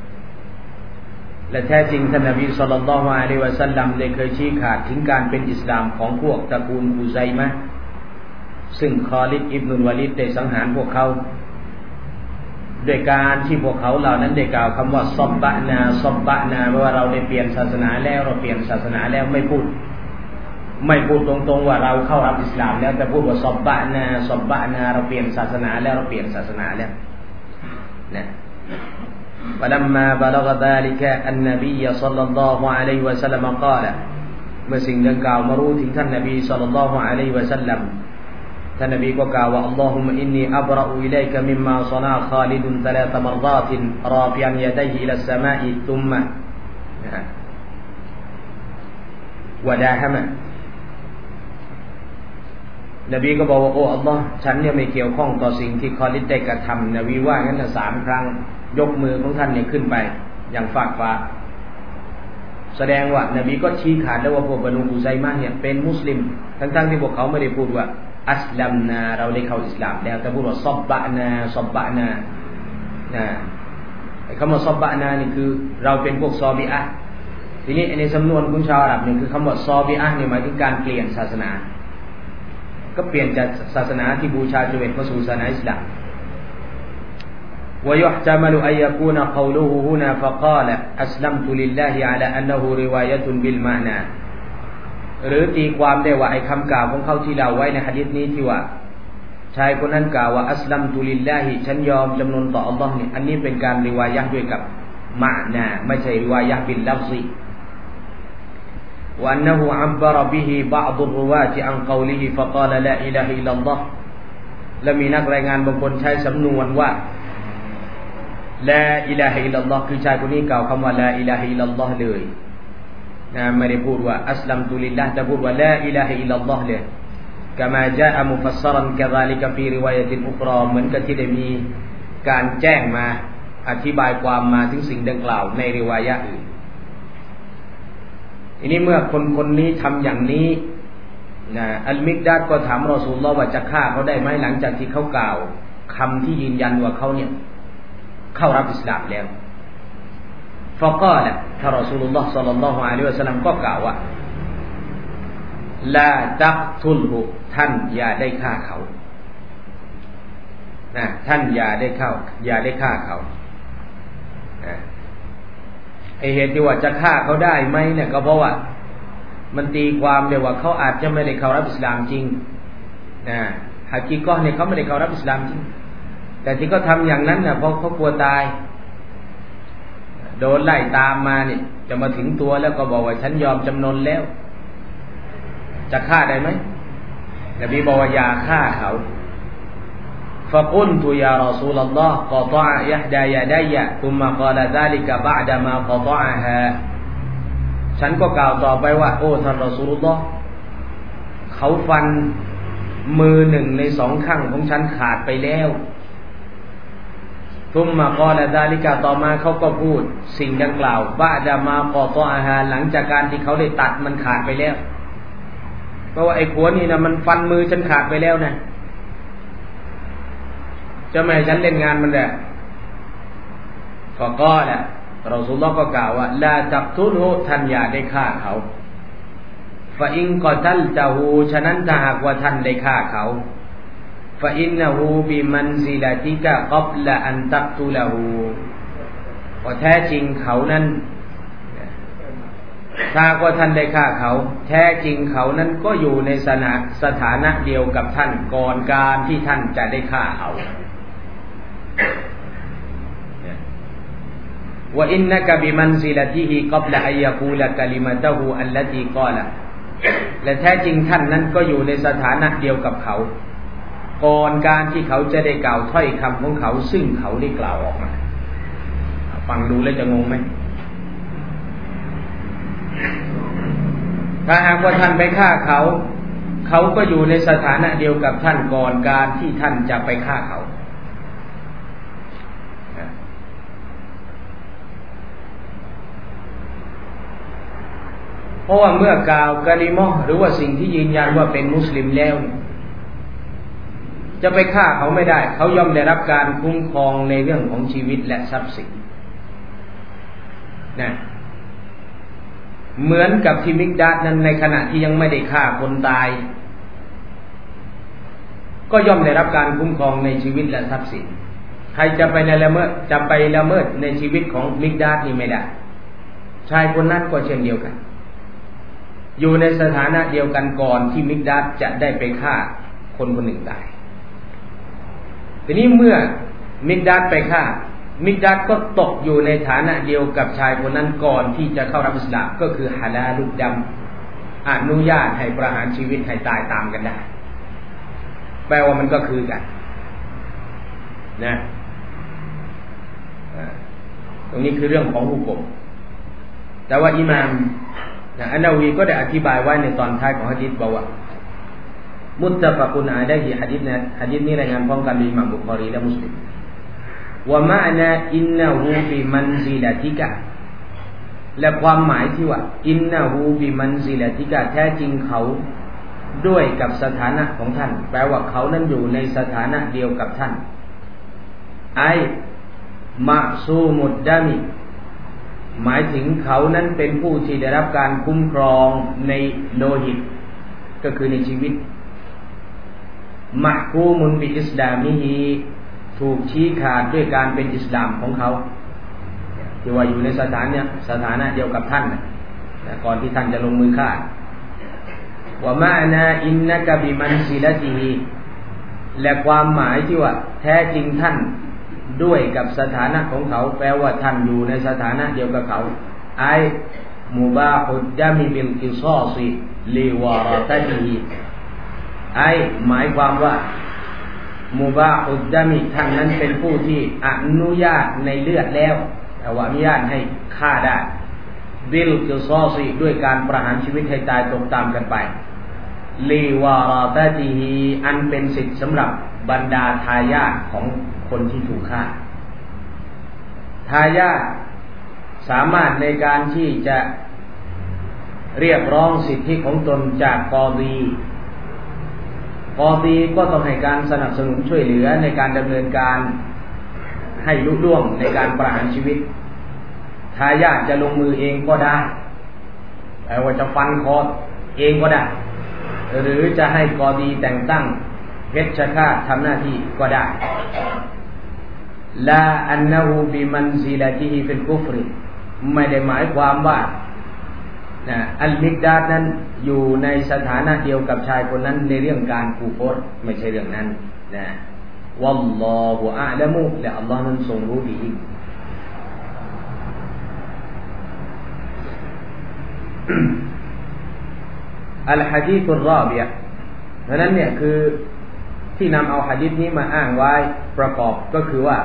และแท้จริงท่านนบีศ็อลลัลลอฮุอะลัยฮิวะซัลลัมได้เคยชี้ขาดถึงการเป็นอิสลามของพวกตระกูลคุไซมะห์ซึ่งคอลิดอิบนุลวะลิดได้สังหารพวกเขาด้วยการที่พวกเขาเหล่านั้นได้กล่าวคำว่าซอบบะนาซอบบะนาว่าเราได้เปลี่ยนศาสนาแล้วเราเปลี่ยนศาสนาแล้วไม่พูดไม่พูดตรงๆว่าเราเข้ารับอิสลามแล้วแต่พูดว่าซอบบะนาซอบบะนาเราเปลี่ยนศาสนาแล้วเราเปลี่ยนศาสนาแล้วนะ فلما بلغ ذلك النبي صلى الله عليه وسلم قال เมื่อสิ่งดังกล่าวมารู้ถึงท่านนบีศ็อลลัลลอฮุอะลัยฮิวะซัลลัมท่านนบีก็กล่าวว่าอัลลอฮุมะอินนีอับรออิลัยกะมิมมาศอนาคาลิดุน ثلاث مرات رافعا يديه إلى السماء ثم วะดาฮะมะนบีก็บอกว่าโอ้อัลลอฮ์ฉันเนี่ยไม่เกี่ยวข้องต่อสิ่งที่คอลิดได้กระทำนบีว่างั้นน่ะสามครั้งยกมือของท่านเนี่ยขึ้นไปอย่างฝากฟ้าแสดงว่านบีก็ชี้ขาดแล้วว่าพวกบะนูอุซัยมะห์เนี่ยเป็นมุสลิมทั้งๆที่พวกเขาไม่ได้พูดว่าอัสลัมนาเราได้เข้าอิสลามแล้วแต่พูดว่าซอบบะนาซอบบะนานะไอ้คำว่าซอบบะนานี่คือเราเป็นพวกซอบิอะห์ทีนี้ในสำนวนของชาวอาหรับเนี่ยคือคำว่าซอบิอะห์เนี่ยหมายถึงการเปลี่ยนศาสนาก็เปลี่ยนจากศาสนาที่บูชาจเวตมาสู่ศาสนาอิสลาม ويحتمل أن يكون قوله هنا فقال أسلمت لله على أنه رواية بالمعنى หรือตีความได้ว่าไอ้คำกล่าวของเขาที่เล่าไว้ในหะดีษนี้ที่ว่าชายคนนั้นกล่าวว่าอัสลัมตุลิลลาฮิฉันยอมจำนนต่ออัลลอฮ์เนี่ยอันนี้เป็นการริวายะห์ด้วยกับมะนาไม่ใช่ริวายะห์บิลลัฟซิوأنه عبر به بعض الرواة عن قوله فقال لا إله إلا الله และมีนักรายงานบางคนใช้สำนวนว่าลาอิลาฮะอิลลัลลอฮ์คือชายคนนี้กล่าวคำว่าลาอิลาฮะอิลลัลลอฮ์เลยนะไม่ได้พูดว่าอัสลัมตุลิลลาห์แต่พูดว่าลาอิลาฮะอิลลัลลอฮ์เลยกะมาญาอะมุฟัสซะรันกะซาลิกะฟีริวายะตินอุกรอเหมือนกับที่ได้มีการแจ้งมาอธิบายความมาถึงสิ่งดังกล่าวในริวายะห์อื่นทีนี้เมื่อคนคนนี้ทำอย่างนี้นะอัลมิกดาดก็ถามรอซูลุลลอฮ์ว่าจะฆ่าเขาได้ไหมหลังจากที่เขากล่าวคำที่ยืนยันว่าเขาเนี่ยเข้ารับอิสลามแล้วฟะกาละท่านรอซูลุลลอฮ์ศ็อลลัลลอฮุอะลัยฮิวะซัลลัมก็กล่าวว่าลาตักตุลฮุท่านอย่าได้ฆ่าเขานะท่านอย่าได้เข้าอย่าได้ฆ่าเขานะไอเหตุที่ว่าจะฆ่าเขาได้ไหมเนี่ยก็เพราะว่ามันตีความเลยว่าเขาอาจจะไม่ได้เข้ารับอิสลามจริงนะฮะกีกอเนี่ยเขาไม่ได้เข้ารับอิสลามจริงแต่ที่เขาทำอย่างนั้นเนี่ยเพราะเขากลัวตายโดนไล่ตามมาเนี่ยจะมาถึงตัวแล้วก็บอกว่าฉันยอมจำนนแล้วจะฆ่าได้ไหมนบีบอกว่าอย่าฆ่าเขาفقلت يا رسول الله قطع إحدى يدي ثم قال ذلك بعدما قطعها ฉันก็กล่าวต่อไปว่าโอ้ท่านรอซูลุลลอฮ์เขาฟันมือหนึ่งในสองข้างของฉันขาดไปแล้วทุมมากอละดาลิกาต่อมาเขาก็พูดสิ่งดังกล่าวบะดามากอตออาหารหลังจากการที่เขาได้ตัดมันขาดไปแล้วเพราะว่าไอ้ขัวนี่นะมันฟันมือฉันขาดไปแล้วนะจะไม่ให้ฉันเล่นงานมันแหละก็ก็แหละรอซูลุลลอฮ์ก็กล่าวว่าลาตักตุลฮุท่านอย่าได้ฆ่าเขาฟะอินกอตัลตะฮูฉะนั้นถ้าหากว่าท่านได้ฆ่าเขาฟะอินนะฮูบิมันซิลาติกะกับละอันตักตุลฮูเพราะแท้จริงเขานั้นถ้าว่าท่านได้ฆ่าเขาแท้จริงเขานั้นก็อยู่ในสถานะสถานะเดียวกับท่านก่อนการที่ท่านจะได้ฆ่าเขาว่าอินนะกะบิมันซิลาติฮิกับละอัยยะกูละกะลิมะตะฮูอัลลตีกอละและแท้จริงท่านนั้นก็อยู่ในสถานะเดียวกับเขาก่อนการที่เขาจะได้กล่าวถ้อยคำของเขาซึ่งเขาได้กล่าวออกมาฟังดูแล้วจะงงไหมถ้าหากว่าท่านไปฆ่าเขาเขาก็อยู่ในสถานะเดียวกับท่านก่อนการที่ท่านจะไปฆ่าเขาเพราะว่าเมื่อกล่าวกะลิมะห์หรือว่าสิ่งที่ยืนยันว่าเป็นมุสลิมแล้วจะไปฆ่าเขาไม่ได้เขาย่อมได้รับการคุ้มครองในเรื่องของชีวิตและทรัพย์สินนะเหมือนกับที่มิกดาดนั้นในขณะที่ยังไม่ได้ฆ่าคนตายก็ย่อมได้รับการคุ้มครองในชีวิตและทรัพย์สินใครจะไปในละเมิดจะไปละเมิดในชีวิตของมิกดาดนี่ไม่ได้ชายคนนั้นก็เช่นเดียวกันอยู่ในสถานะเดียวกันก่อนที่มิกดาดจะได้ไปฆ่าคนคนหนึ่งตายทีนี้เมื่อมิกดาดไปฆ่ามิกดาดก็ตกอยู่ในฐานะเดียวกับชายคนนั้นก่อนที่จะเข้ารับอิสลามก็คือฮาลาลุดดัมอนุญาตให้ประหารชีวิตให้ตายตามกันได้แปลว่ามันก็คือกันนะตรงนี้คือเรื่องของหุกมแต่ว่าอิหม่ามอันนาวีก็ได้อธิบายไว้ในตอนท้ายของหะดีษบอกว่ามุตตะฟะกุนอะลัยฮิหะดีษนะหะดีษนี้รายงานพร้อมกันโดยอิหม่ามบุคอรีและมุสลิมว่ามานะอินนะฮูบิมันซิลาติกะและความหมายที่ว่าอินนะฮูบิมันซิลาติกะแท้จริงเขาด้วยกับสถานะของท่านแปลว่าเขานั้นอยู่ในสถานะเดียวกับท่านไอมะซูมุดดามิหมายถึงเขานั้นเป็นผู้ที่ได้รับการคุ้มครองในโลหิตก็คือในชีวิตมะกูมุนบิอิสลามิฮีถูกชี้ขาดด้วยการเป็นอิสลามของเขาที่ว่าอยู่ในสถานะสถานะเดียวกับท่านนะก่อนที่ท่านจะลงมือฆ่าว่ามานะอินนะกะบิมันซิลาติฮีและความหมายที่ว่าแท้จริงท่านด้วยกับสถานะของเขาแปลว่าท่านอยู่ในสถานะเดียวกับเขาไอมุบาฮุดดามิบิลกิซอซิลิวาราตะฮีไอหมายความว่ามุบาฮุดดามิท่านนั้นเป็นผู้ที่อนุญาตในเลือดแล้วแต่ว่าอนุญาตให้ฆ่าได้บิลกิซอซิด้วยการประหารชีวิตให้ตายตกตามกันไปลิวาราตะฮีอันเป็นสิทธิ์สำหรับบรรดาทายาทของคนที่ถูกฆ่าทายาทสามารถในการที่จะเรียกร้องสิทธิของตนจากกอฎีกอฎีก็ต้องให้การสนับสนุนช่วยเหลือในการดำเนินการให้ลุล่วงในการประหารชีวิตทายาทจะลงมือเองก็ได้แต่ว่าจะฟันคอเองก็ได้หรือจะให้กอฎีแต่งตั้งเพชฌฆาตทำหน้าที่ก็ได้ลาอันนะฮูบิมันซิลาติฮิฟิลกุฟรไม่ได้หมายความว่านะอัลมิกดาดนั้นอยู่ในสถานะเดียวกับชายคนนั้นในเรื่องการกูฟรไม่ใช่เรื่องนั้นนะวัลลอฮุอะละมุและอัลลอฮ์นั้นทรงรู้ดีอัลหะดีษุรรอบิอะห์ดังนั้นเนี่ยคือที่นำเอาหะดีษนี้มาอ้างไว้ประกอบก็คือว่า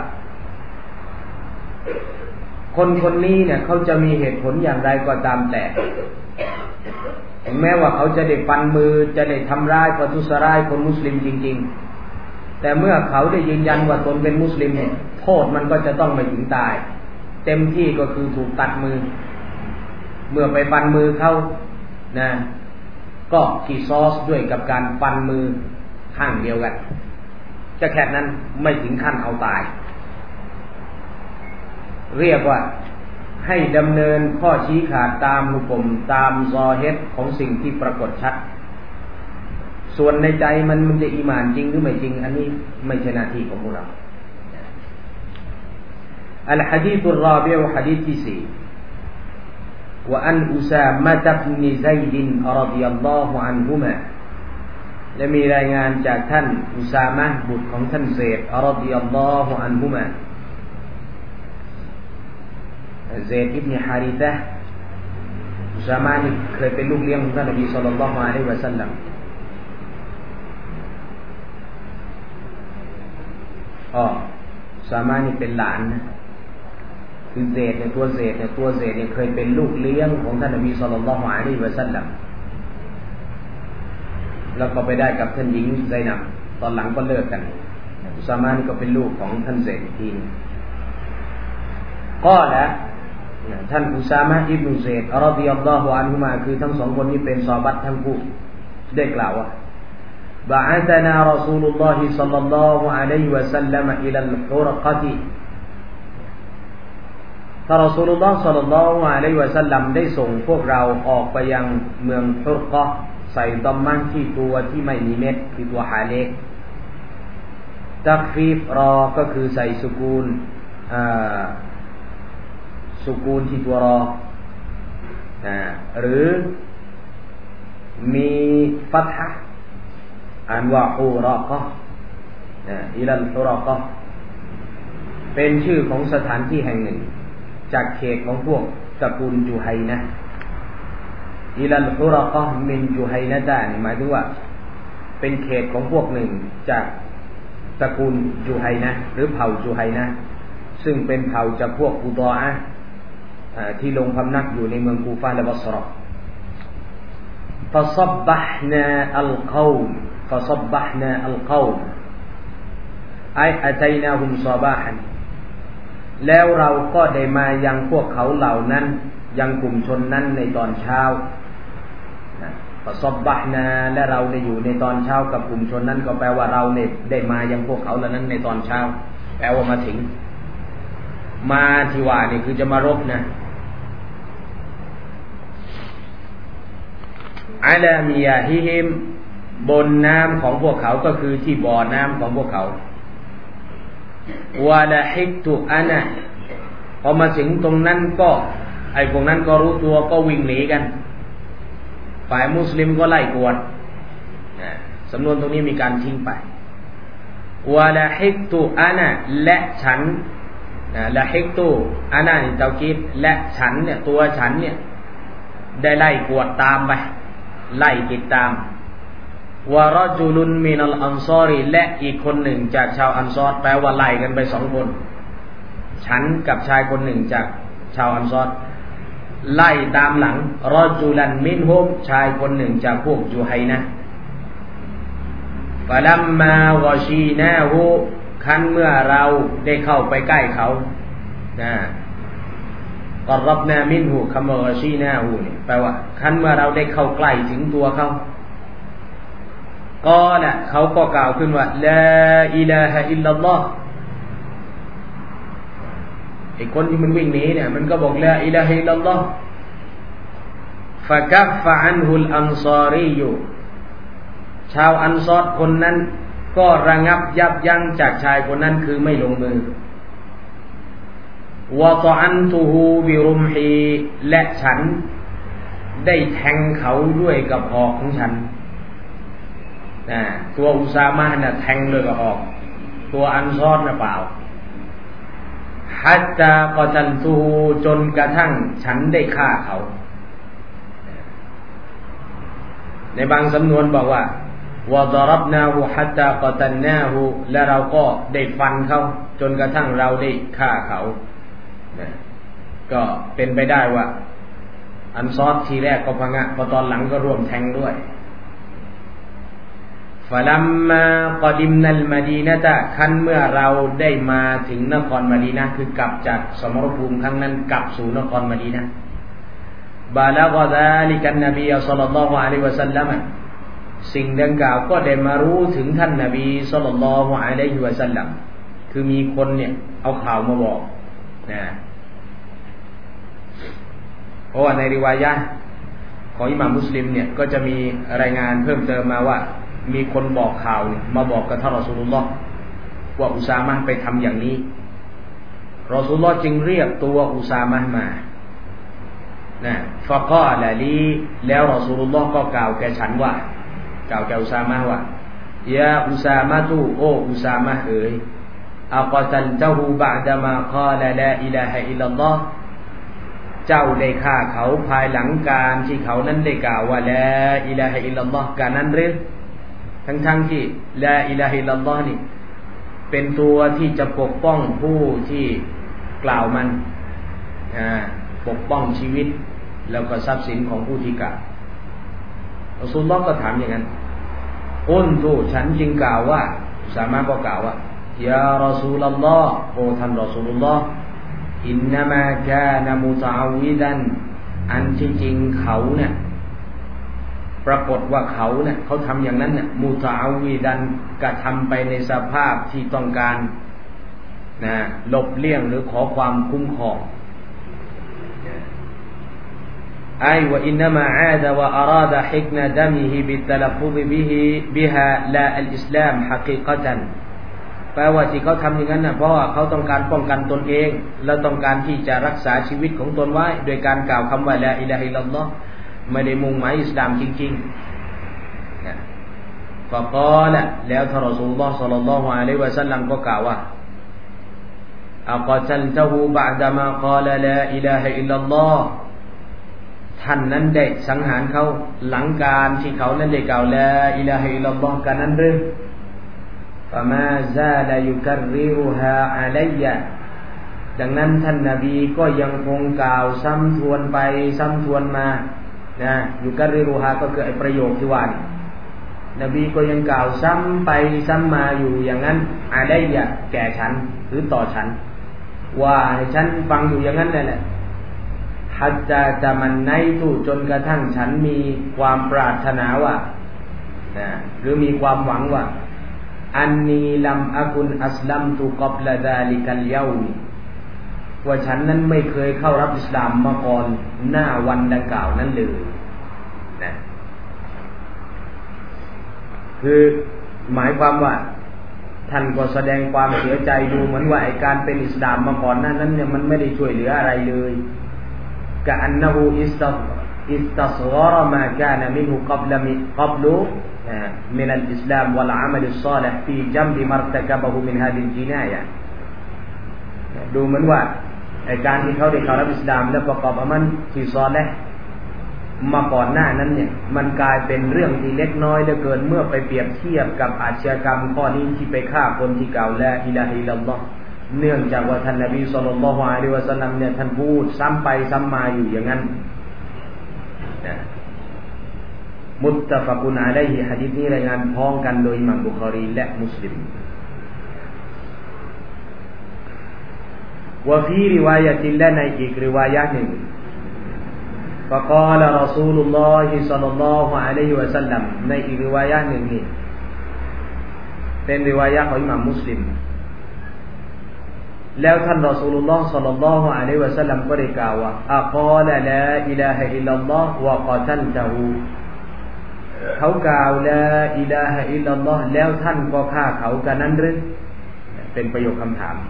คนคนนี้เนี่ยเขาจะมีเหตุผลอย่างไรก็ตามแต่แม้ว่าเขาจะได้ฟันมือจะได้ทำร้ายประทุษร้ายคนมุสลิมจริงๆแต่เมื่อเขาได้ยืนยันว่าตนเป็นมุสลิมเนี่ยโทษมันก็จะต้องไม่ถึงตายเต็มที่ก็คือถูกตัดมือเมื่อไปฟันมือเขานะก็กีซอสด้วยกับการฟันมือข้างเดียวกันจะแค่นั้นไม่ถึงขั้นเอาตายเรียกว่าให้ดำเนินข้อชี้ขาดตามหุกมตามซอเฮดของสิ่งที่ปรากฏชัดส่วนในใจมันมันจะอีหม่านจริงหรือไม่จริงอันนี้ไม่ใช่หน้าที่ของพวกเราอัลหะดีษุรรอบิอะห์หะดีษที่สี่ว่าอันอุซามะตะบนิซัยดรอฎิยัลลอฮุอันฮุมาและมีรายงานจากท่านอุซามะห์บุตรของท่านเซดรอฎิยัลลอฮุอันฮุมาเซดอิบนุฮาริซะห์อุซามะห์นี่เคยเป็นลูกเลี้ยงของท่านนบีศ็อลลัลลอฮุอะลัยฮิวะซัลลัมอ๋ออุซามะห์นี่เป็นหลานนะคือเซดเนี่ยตัวเซดเนี่ยตัวเซดเนี่ยเคยเป็นลูกเลี้ยงของท่านนบีศ็อลลัลลอฮุอะลัยฮิวะซัลลัมแล้วก็ไปได้กับท่านหญิงไซนับตอนหลังก็เลิกกันอุซามะห์นี่ก็เป็นลูกของท่านเซดอีกทีนึงก็แล้วท่านอุซามะห์อิบนุซัยดรอฎิยัลลอฮุอันฮุมาคือทั้งสองคนนี้เป็นซอฮาบะห์ทั้งคู่ได้กล่าวว่าบะอะซะนารอซูลุลลอฮิศ็อลลัลลอฮุอะลัยฮิวะซัลลัมอิลัลฮุรกะติท่านรอซูลุลลอฮ์ศ็อลลัลลอฮุอะลัยฮิวะซัลลัมได้ส่งพวกเราออกไปยังเมืองฮุรกะใส่ดอมมันที่ตัวที่ไม่มีเม็ดคือตัวหาเล็กตักฟีฟรอก็คือใส่สุกูลอ่าสุกูลที่ตัวรออ่าหรือมีฟัตฮะอ่านว่าฮูรอกะนะอิลัลฮูรอกะเป็นชื่อของสถานที่แห่งหนึ่งจากเขตของพวกตระกูลจุไฮนะอิลัลฮูรอกะมินจุไฮนะดานี่หมายถึงว่าเป็นเขตของพวกหนึ่งจากตระกูลจุไฮนะหรือเผ่าจุไฮนะซึ่งเป็นเผ่าจากพวกกุฎออะห์ที่ลงพำนักอยู่ในเมืองคูฟะและบัศเราะห์ فصبحنا القوم فصبحنا القوم ไออะตัยนาฮุมซอบาฮันแล้วเราก็ได้มายังพวกเขาเหล่านั้นยังกลุ่มชนนั้นในตอนเช้าفصبحنا และเราได้อยู่ในตอนเช้ากับกลุ่มชนนั้นก็แปลว่าเราเนี่ยได้มายังพวกเขาเหล่านั้นในตอนเช้าแปลว่ามาถึงมาที่ว่านี่คือจะมารบนะอะลามิยาฮิฮิมบนน้ำของพวกเขาก็คือที่บ่อน้ำของพวกเขาวะลาฮิกตุอานะพอมาถึงตรงนั้นก็ไอ้พวกนั้นก็รู้ตัวก็วิ่งหนีกันฝ่ายมุสลิมก็ไล่กวดสำนวนตรงนี้มีการทิ้งไปวะลาฮิกตุอานะและฉันละฮิกตุอานะนี่เตากีดและฉันเนี่ยตัวฉันเนี่ยได้ไล่กวดตามไปไล่ติดตามวะรจุลุนมินัลอันซอรีและอีกคนหนึ่งจากชาวอันซอรแปลว่าไล่กันไปสองคนฉันกับชายคนหนึ่งจากชาวอันซอรไล่ตามหลังรจุลันมินฮุมชายคนหนึ่งจากพวกจุไฮนะฟะลัมมาวะชีนาฮูคันเมื่อเราได้เข้าไปใกล้เขานะกอรับนามินหูคำว่าวะชีนาฮูเนี่ยแปลว่าคันเมื่อเราได้เข้าใกล้ถึงตัวเขาก็น่ะเขาก็กล่าวขึ้นว่าลาอิลาฮะอิลลัลลอฮ์ไอ้คนที่มันวิ่งหนีเนี่ยมันก็บอกลาอิลาฮะอิลลัลลอฮ์ฟะกัฟฟะอันฮุลอันซอรีอยู่ชาวอันซอรคนนั้นก็ระงับยับยั้งจากชายคนนั้นคือไม่ลงมือวะตะอันตุฮูบิรุมฮีและฉันได้แทงเขาด้วยกับหอกของฉันนะตัวอุซามะห์น่ะแทงเลยกับหอกตัวอันซอรน่ะเปล่าฮัตตากอตัลตูจนกระทั่งฉันได้ฆ่าเขาในบางสำนวนบอกว่าวะดะรับนาฮูฮัตตากอตันนาฮูและเราก็ได้ฟันเขาจนกระทั่งเราได้ฆ่าเขานะก็เป็นไปได้ว่าอันซอรทีแรกก็พังะพอตอนหลังก็ร่วมแทงด้วยฟะลัมมากอดิมนัลมะดีนะตะคันเมื่อเราได้มาถึงนครมะดีนะห์คือกลับจากสมรภูมิครั้งนั้นกลับสู่นครมะดีนะห์บาลากะซาลิกันนบีศ็อลลัลลอฮุอะลัยฮิวะซัลลัมสิ่งดังกล่าวก็ได้มารู้ถึงท่านนบีศ็อลลัลลอฮุอะลัยฮิวะซัลลัมคือมีคนเนี่ยเอาข่าวมาบอกนะเพราะว่าในริวายะห์ของอิหม่ามมุสลิมเนี่ยก็จะมีรายงานเพิ่มเติมมาว่ามีคนบอกข่าวเนี่ยมาบอกกับท่านรอซูลุลลอฮ์ว่าอุซามะห์ไปทำอย่างนี้รอซูลุลลอฮ์จึงเรียกตัวอุซามะห์มานะฟะกอละลีแล้วรอซูลุลลอฮ์ก็กล่าวแก่ฉันว่ากล่าวแก่อุซามะห์ว่ายาอุซามะตุโออุซามะห์เอ๋ยอะกอตัลตะฮูบะดะมากอละลาอิลาฮะอิลลัลลอฮ์เจ้าได้ฆ่าเขาภายหลังการที่เขานั้นได้กล่าวว่าลาอิลาฮะอิลลัลลอฮ์การนั้นหรือทั้งๆ ท, ที่ลาอิลาฮะอิลลัลลอฮ์นี่เป็นตัวที่จะปกป้องผู้ที่กล่าวมันปกป้องชีวิตแล้วก็ทรัพย์สินของผู้ที่กล่าวรอซูลุลลอฮ์ก็ถามอย่างนั้นอุนตุฉันจึงกล่าวว่าอุซามะห์ก็กล่าวว่ายารอซูลุลลอฮ์โอ้ท่านรอซูลุลลอฮ์อินนามากานะมุตะอวิดันอันที่จริงเขาเนี่ยปรากฏว่าเขาเนี่ยเขาทำอย่างนั้นเนี่ยมุตะอวิดันกระทำไปในสภาพที่ต้องการนะหลบเลี่ยงหรือขอความคุ้มครองไอว่าอินนามะอาดะวะอาราดะฮิกนะดะมิฮิบิตตะลัฟฟุซบิฮิบิฮาลาอัลอิสลามฮะกีกะตันแปลว่าที่เขาทำอย่างนั้นนะเพราะว่าเขาต้องการป้องกันตนเองและต้องการที่จะรักษาชีวิตของตนไว้โดยการกล่าวคำว่าลาอิลาฮะอิลลัลลอฮ์ไม่ได้มุ่งหมายอิสลามจริงๆนะฟะกอละแล้วท่านรอซูลุลลอฮ์ศ็อลลัลลอฮุอะลัยฮิวะซัลลัมก็กล่าวว่าอักตัลตะฮูบะอ์ดะมากาลลาอิลาฮะอิลลัลลอฮ์ท่านนั้นได้สังหารเขาหลังการที่เขานั้นได้กล่าวลาอิลาฮะอิลลัลลอฮ์กันนั้นหรือฟะมาซาลยุกัรริรุฮาอะลัยยะดังนั้นท่านนบีก็ยังคงกล่าวซ้ำทวนไปซ้ำทวนมานะยุกัรริรุฮาก็คือไอ้ประโยคที่ว่านบีก็ยังกล่าวซ้ำไปซ้ำมาอยู่อย่างนั้นอะลัยยะแก่ฉันหรือต่อฉันว่าให้ฉันฟังอยู่อย่างนั้นนั่นแหละฮัจจาตะมันไนตุจนกระทั่งฉันมีความปรารถนาว่านะหรือมีความหวังว่าอันนีลัมอะกุนอัสลัมตุกับละซาลิกัลเยามิว่าฉันนั้นไม่เคยเข้ารับอิสลามมาก่อนหน้าวันดังกล่าวนั้นเลยนะคือหมายความว่าท่านก็แสดงความเสียใจดูเหมือนว่าไอ้การเป็นอิสลามมาก่อนหน้านั้นเนี่ยมันไม่ได้ช่วยเหลืออะไรเลยกะอันนะฮูอิสตัอิสตัศฆรมากานะมินฮูกับละมิกับลุมินัลอิสลามวัลอามัลิศศอลิฮฟีจัมบิมัรตะกะบะฮูมินฮาดิลจินายะห์ดูเหมือนว่าไอ้การที่เขาได้เข้ารับอิสลามและประกอบอามัลที่ศอลิฮมาก่อนหน้านั้นเนี่ยมันกลายเป็นเรื่องที่เล็กน้อยเหลือเกินเมื่อไปเปรียบเทียบกับอาชญากรรมข้อนี้ที่ไปฆ่าคนที่กล่าวลาอิลาฮะอิลลัลลอฮ์เนื่องจากว่าท่านนบีศ็อลลัลลอฮุอะลัยฮิวะซัลลัมเนี่ยท่านพูดซ้ำไปซ้ำมาอยู่อย่างนั้นนะมุตตะฟะกุนอะลัยฮิหะดีษนี้รายงานพ้องกันโดยอิหม่ามบุคอรีและมุสลิมวะฟีริวายะตินและในอีกริวายะห์หนึ่งفقال رسول الله صلى الله عليه وسلم ในอีกริวายะห์หนึ่งนี่เป็นริวายะห์ของอิหม่ามมุสลิมแล้วท่านรอซูลุลลอฮ์ศ็อลลัลลอฮุอะลัยฮิวะซัลลัมก็ได้กล่าวว่าอะกอลลาอิลาฮะอิลลัลลอฮ์วะกอตัลตะฮูเขากล่าวลาอิลาฮะอิลลัลลอฮ์แล้วท่านก็ฆ่าเขากันนั้นหรือเป็นประโยคคำถาม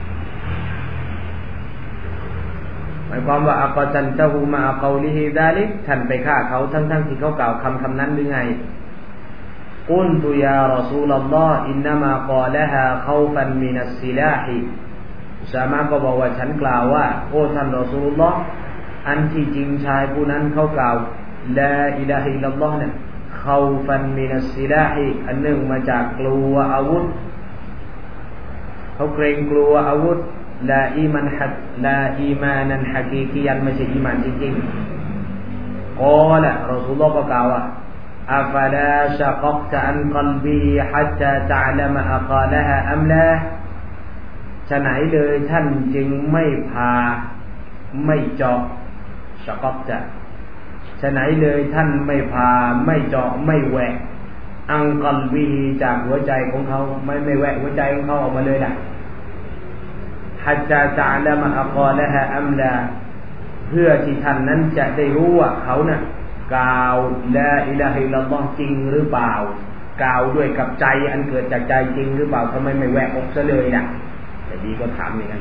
หมายความว่าอักตันตะฮูมาอักอลิฮิซาลิกท่านไปฆ่าเขาทั้งๆที่เขากล่าวคำคำนั้นหรือไงกุลตุยารอซูลัลลอฮ์อินนามากอละฮาคอฟันมินัสซิลาฮิอุซามะก็บอกว่าฉันกล่าวว่าโอ้ท่านรอซูลุลลอฮ์อันที่จริงชายผู้นั้นเขากล่าวลาอิลาฮะอิลลัลลอฮ์เนี่ยคอฟันมินัสซิลาฮิอันหนึ่งมาจากกลัวอาวุธเขาเกรงกลัวอาวุธลาอีมันฮัดลาอีมานันฮะกีกียันไม่ใช่อีมานจริงๆกอละรอซูลุลลอฮ์ก็กล่าวว่าอัฟลาชะกักตะอันกัลบีฮัตตาตะอ์ละมะอักาละฮาอัมลาฉะไหนเลยท่านจึงไม่พาไม่เจาะชะกักตะฉะไหนเลยท่านไม่พาไม่เจาะไม่แหวกอังกัลบีจากหัวใจของเขาไม่ไม่แหวกหัวใจของเขาออกมาเลยล่ะฮัตตาตะอ์ละมะอักาละฮาอัมลาเพื่อที่ท่านนั้นจะได้รู้ว่าเขาน่ะกล่าวลาอิลาฮะอิลลัลลอฮ์จริงหรือเปล่ากล่าวด้วยกับใจอันเกิดจากใจจริงหรือเปล่าทำไมไม่แหวกอกซะเลยล่ะแต่ดีก็ถามอย่างนั้น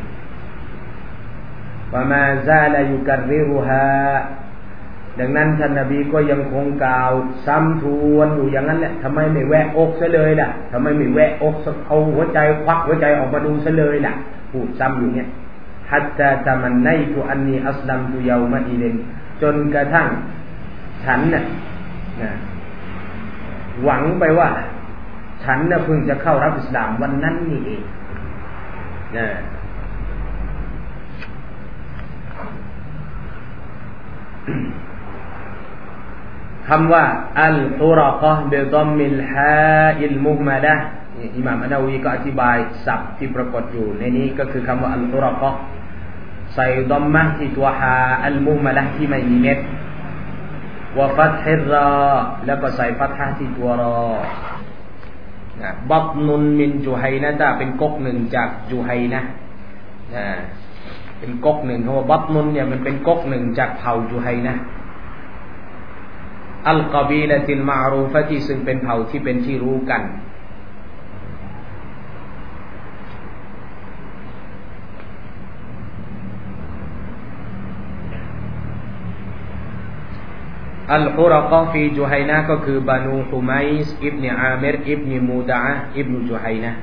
ว่ามาซาลายุกัรริรุฮาดังนั้นท่านนบีก็ยังคงกล่าวซ้ำทวนอยู่อย่างนั้นแหละทำไมไม่แหวกอกซะเลยล่ะทำไมไม่แหวกอกเอาหัวใจควักหัวใจออกมาดูซะเลยล่ะพูดซ้ำอยู่เนี่ยฮัตตาตะมันไนตุอันนีอัสลัมตุเยามาอิลินจนกระทั่งฉันน่ะหวังไปว่าฉันน่ะเพิ่งจะเข้ารับอิสลามวันนั้นนี่เองนะคำว่าอัลตุรกะห์บิดัมมิลฮาอิลมุฮมะละห์อิหม่ามอะนาวีก็อธิบายศัพท์ที่ปรากฏอยู่ในนี้ก็คือคำว่าอัลตุรกะห์ใส่ดัมมะห์ที่ตัวฮาอัลมุฮมะละห์ที่ไม่มีเม็ดวะฟัตฮิรรอแล้วก็ใส่ฟัตฮะที่ตัวรอนะบัตนุนมินจุไฮนะตะเป็นก๊กหนึ่งจากจุไฮนะนะเป็นก๊กหนึ่งเพราะว่าบัตนุนเนี่ยมันเป็นก๊กหนึ่งจากเผ่าจุไฮนะอัลกอบีละติลมาอรูฟะที่ซึ่งเป็นเผ่าที่เป็นที่รู้กันอัลกุรกะฟีจุฮัยนะก็คือบานูฮุมัยส์อิบนุอามิรอิบนุมูดะอะห์อิบนุจุฮัยนะ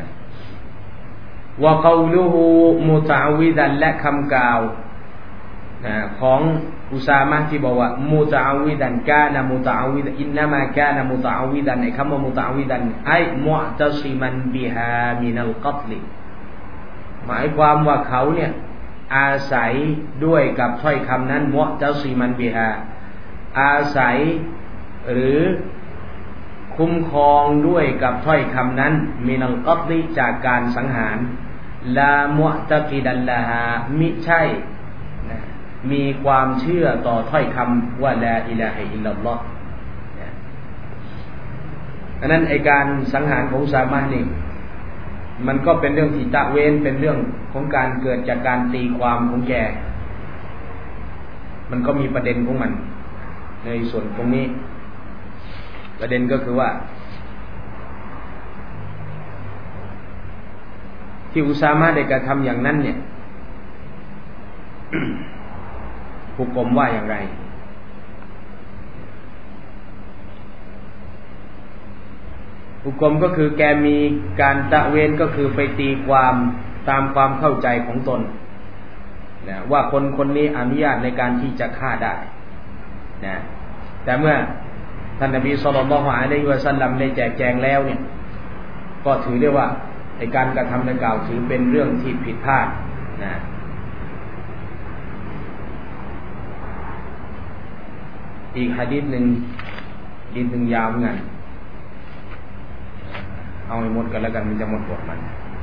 วะกอลูฮูมุตะอวิดันและคำกล่าวของอุซามะห์ที่บอกว่ามุตะอวิดันกานะมุตะอวิดอินนามากานะมุตะอวิดันไอ้คำว่ามุตะอวิดันไอ้มุอ์ตัซิมันบิฮามินัลกัตลิหมายความว่าเขาเนี่ยอาศัยด้วยกับถ้อยคำนั้นมุอ์ตัซิมันบิฮาอาศัยหรือคุ้มครองด้วยกับถ้อยคำนั้นมินัลกัตลิจากการสังหารลามุอ์ตะกิดันละฮามิใช่มีความเชื่อต่อถ้อยคำว่าลาอิลาฮะอิลลัลลอฮ์อันนั้นไอการสังหารของอุซามะห์นี่มันก็เป็นเรื่องที่ตะเว้นเป็นเรื่องของการเกิดจากการตีความของแกมันก็มีประเด็นของมันในส่วนตรงนี้ประเด็นก็คือว่าที่อุซามะห์ได้กระทำอย่างนั้นเนี่ยผู้กรมว่าอย่างไรผู้กรมก็คือแกมีการตะเวนก็คือไปตีความตามความเข้าใจของตนนะว่าคนคนนี้อนุญาตในการที่จะฆ่าได้นะแต่เมื่อท่านนบีศ็อลลัลลอฮุอะลัยฮิวะซัลลัมได้แจกแจงแล้วเนี่ยก็ถือได้ว่าในการกระทำดังกล่าวถือเป็นเรื่องที่ผิดพลาดนะอีกหะดีษหนึ่งอีกหนึ่งยาวเหมือนกันเอาให้หมดกันแล้วกันมันจะหมดบทมัน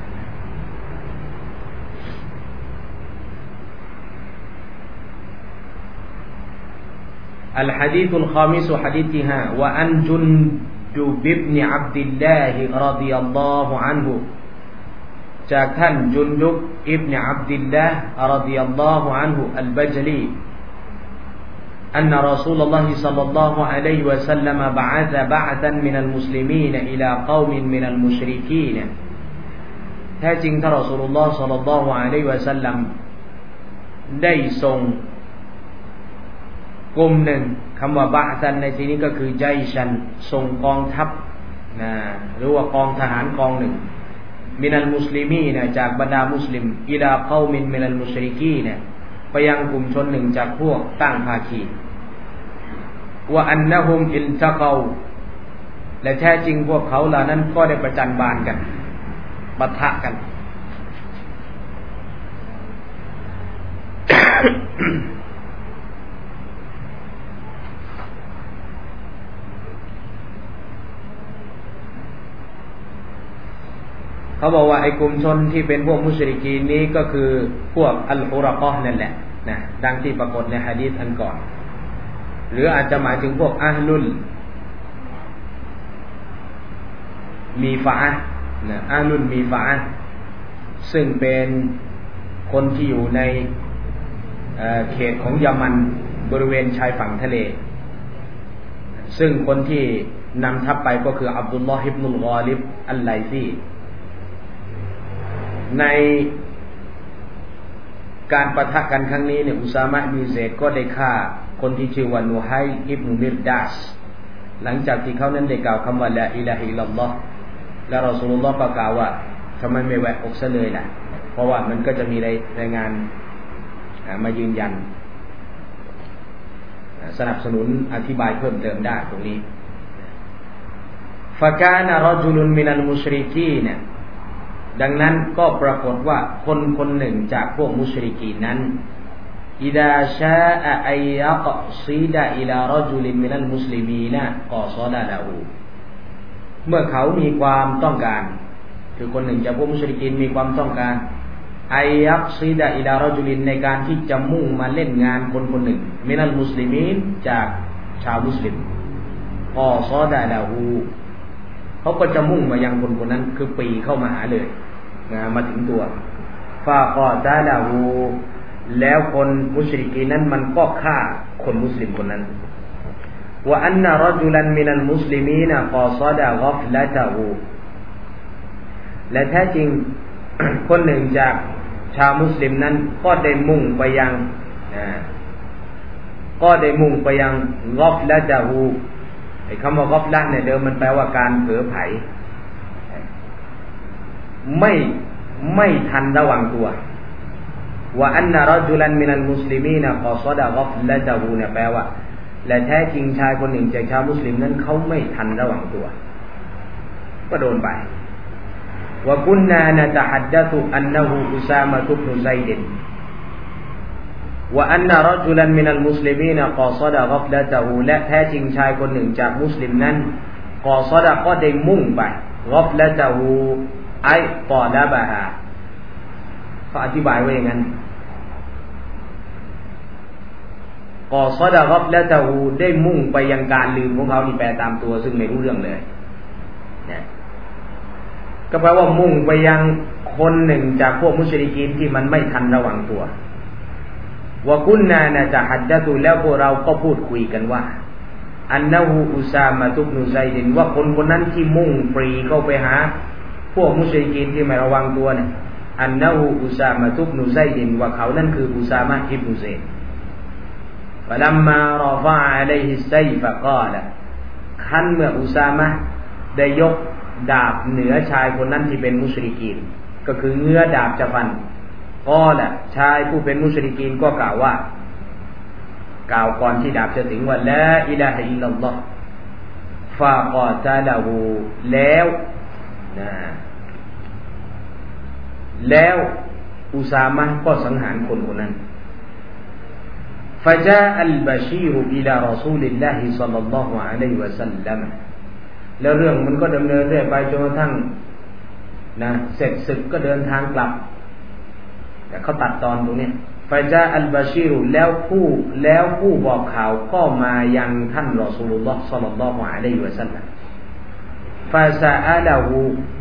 الحديث الخامس حديثها وأن جندب بن عبد الله رضي الله عنه จากท่านจุนดุบอิบนุอับดิลลาห์รอฎิยัลลอฮุอันฮุอัลบัจลีأن رسول الله صلى الله عليه وسلم بعث بعثا من المسلمين إلى قوم من المشركين แท้จริงท่านรอซูลุลลอฮ์ศ็อลลัลลอฮุอะลัยฮิวะซัลลัมได้ส่งกลุ่มหนึ่งคำว่าบะซันในที่นี้ก็คือไจชันส่งกองทัพนะหรือว่ากองทหารกองหนึ่งมินัลมุสลิมีนะจากบรรดามุสลิมอิลาเกามินมินัลมุชริกีนะไปยังกลุ่มชนหนึ่งจากพวกตั้งภาคีว่าอันนะฮุมอิลตะเกาและแท้จริงพวกเขาเหล่านั้นก็ได้ประจันบานกันปะทะกัน เขาบอกว่าไอ้กลุ่มชนที่เป็นพวกมุชริกีนนี้ก็คือพวกอัลกุรกะห์นั่นแหละนะดังที่ปรากฏในหะดีษอันก่อนหรืออาจจะหมายถึงพวกอะห์ลุลมีฟะอะห์นะอะห์ลุลมีฟะอะห์ซึ่งเป็นคนที่อยู่ในเอ่อเขตของยะมันบริเวณชายฝั่งทะเลซึ่งคนที่นำทัพไปก็คืออับดุลลอฮ์อิบนุลกอลิบอัลไลซีในการปะทะกันครั้งนี้เนี่ยอุซามะห์บินเซดก็ได้ฆ่าคนที่ชื่อว่านูไฮอิบนุมิรดาสหลังจากที่เขานั้นได้กล่าวคำว่าลาอิลาฮะอิลลัลลอฮ์และรอซูลุลลอฮ์ก็กล่าวว่าทำไมไม่แหวกอกซะเลยล่ะเพราะว่ามันก็จะมีรายงานมายืนยันสนับสนุนอธิบายเพิ่มเติมได้ตรงนี้ฟะกานะรอจุลุนมินัลมุชริกีนดังนั้นก็ปรากฏว่าคนคนหนึ่งจากพวกมุชริกีนนั้นอิดาชาอะอัยยะกซีดะอิลารอจุลินมินัลมุสลิมีนะกอซอดะละฮูเมื่อเขามีความต้องการคือคนหนึ่งจากพวกมุชริกีนมีความต้องการอัยยักซีดะอิลารอจุลินในการที่จะมุ่งมาเล่นงานคนคนหนึ่งมินัลมุสลิมีนจากชาวมุสลิมกอซอดะละฮูเขาก็จะมุ่งมายังคนคนนั้นคือปีเข้ามาหาเลยนะมาถึงตัวฟาคอตาลาฮูแล้วคนมุชริกีนนั้นมันก็ฆ่าคนมุสลิมคนนั้นว่าอันนะรจุลันมินัลมุสลิมีนะกอซอดะกัฟละตะฮูและแท้จริง คนหนึ่งจากชาวมุสลิมนั้นก็ได้มุ่งไปยังนะก็ได้มุ่งไปยังกอฟละจาฮูไอ้คำว่ากอฟละเนี่ยเดิมมันแปลว่าการเผลอไผไม่ไม่ทันระวังตัวว่าอันนะรจุลันมินัลมุสลิมีนะกอซอดะกอฟละจาฮูเนี่ยแปลว่าและแท้จริงชายคนหนึ่งจากชาวมุสลิมนั้นเขาไม่ทันระวังตัวก็โดนไปว่ากุนนานะตะฮัดดะตุอันนะฮูอุซามะตุบนุซัยดว่าอันนะรจุลันมินัลมุสลิมีนะกอซอดะกอฟละจาฮูและแท้จริงชายคนหนึ่งจากมุสลิมนั้นกอซอดะก็ได้มุ่งไปกอฟละจาฮูไอ้ตอละบะฮาเขาอธิบายไว้อย่างนั้นกอซอดะกอฟละจาฮูได้มุ่งไปยังการลืมของเขานี่แปลตามตัวซึ่งไม่รู้เรื่องเลยนะก็แปลว่ามุ่งไปยังคนหนึ่งจากพวกมุชริกีนที่มันไม่ทันระวังตัวว่ากุนนานะจะฮัดดะตุแล้วพวกเราก็พูดคุยกันว่าอันนะฮูอุซามะตุบนุซัยดินว่าคนคนนั้นที่มุ่งปรีเข้าไปหาพวกมุชริกีนที่ไม่ระวังตัวเนี่ยอันนะฮูอุซามะตุบนุซัยดินว่าเขานั้นคืออุซามะอิบนุซัยดฟะลัมมารอฟะอะลัยฮิสซัยฟะกาละคันเมื่ออุซามะได้ยกดาบเหนือชายคนนั้นที่เป็นมุชริกีนก็คือเงื้อดาบจะฟันก็แหละชายผู้เป็นมุชริกีนก็กล่าวว่ากล่าวก่อนที่ดาบจะถึงว่าละอิลาฮะอิลลัลลอฮ์ฟะกอตะละฮูแล้วนะแล้วอุซามะก็สังหารคนคนนั้นฟะจาอัลบะชีรอิลารอซูลิลลาฮิศ็อลลัลลอฮุอะลัยฮิวะซัลลัมแล้วเรื่องมันก็ดำเนินเรื่อยไปจนกระทั่งนะเสร็จศึกก็เดินทางกลับแต่เขาตัดตอนตรงนี้ฟาจาอัลบาชีรุแล้วผู้แล้วผู้บอกข่าวก็มายังท่านรอซูลุลลอฮ์ศ็อลลัลลอฮุอะลัยฮิวะซัลลัมฟาซาอะละฮู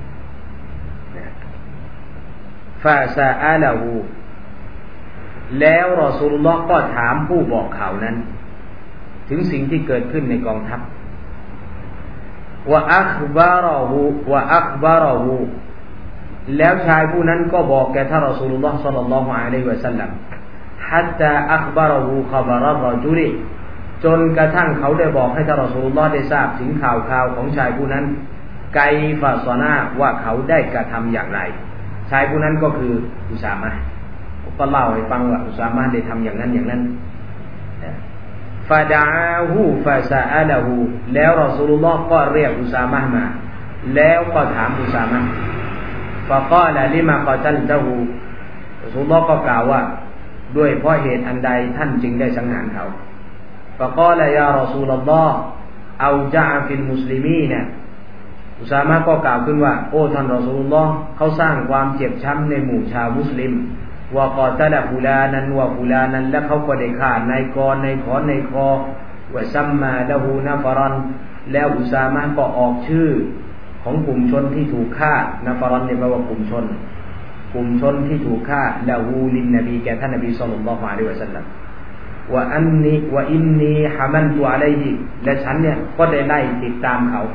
ฟาซาอะละฮูแล้วรอซูลุลลอฮ์ก็ถามผู้บอกข่าวนั้นถึงสิ่งที่เกิดขึ้นในกองทัพว่าอัคบาระฮูว่าอัคบาระฮูแล้วชายผู้นั้นก็บอกแก่ท่านรอซูลุลลอฮ์ศ็อลลัลลอฮุอะลัยฮิวะซัลลัมฮัตตาอัคบาระฮูขบาระรอจุลิจนกระทั่งเขาได้บอกให้ท่านรอซูลุลลอฮ์ได้ทราบถึงข่าวข่าวของชายผู้นั้นไกฟะซอนาว่าเขาได้กระทำอย่างไรชายผู้นั้นก็คืออุซามะห์ก็เล่าให้ฟังว่าอุซามะห์ได้ทำอย่างนั้นอย่างนั้นฟาดาฮูฟาซาอะละฮูแล้วรอซูลุลลอฮ์ก็เรียกอุซามะห์มาแล้วก็ถามอุซามะห์ฟะกาละลิมะกอตัลตะฮูรอซูลุลลอฮ์ก็กล่าวว่าด้วยเพราะเหตุอันใดท่านจึงได้สังหารเขาฟะกาละยารอซูลุลลอฮ์เอาจาฟิลมุสลิมีนอุซามะห์ก็กล่าวขึ้นว่าโอ้ท่านรอซูลุลลอฮ์เขาสร้างความเจ็บช้ำในหมู่ชาวมุสลิมว่ากอตะละฟุลานันวะฟุลานันและเขาก็ได้ฆ่านายกรนายขอนายคอวะซัมมาละฮูนะฟรันแล้วอุซามะห์ก็ออกชื่อของกลุ่มชนที่ถูกฆ่านะฟรันเนี่ยแปลว่ากลุ่มชนกลุ่มชนที่ถูกฆ่าละฮูลินนบีแก่ท่านนบีศ็อลลัลลอฮุอะลัยฮิวะซัลลัมวะอันนีวะอินนีฮะมันตุอะลัยฮิและฉันเนี่ยก็ได้ไล่ติดตามเขา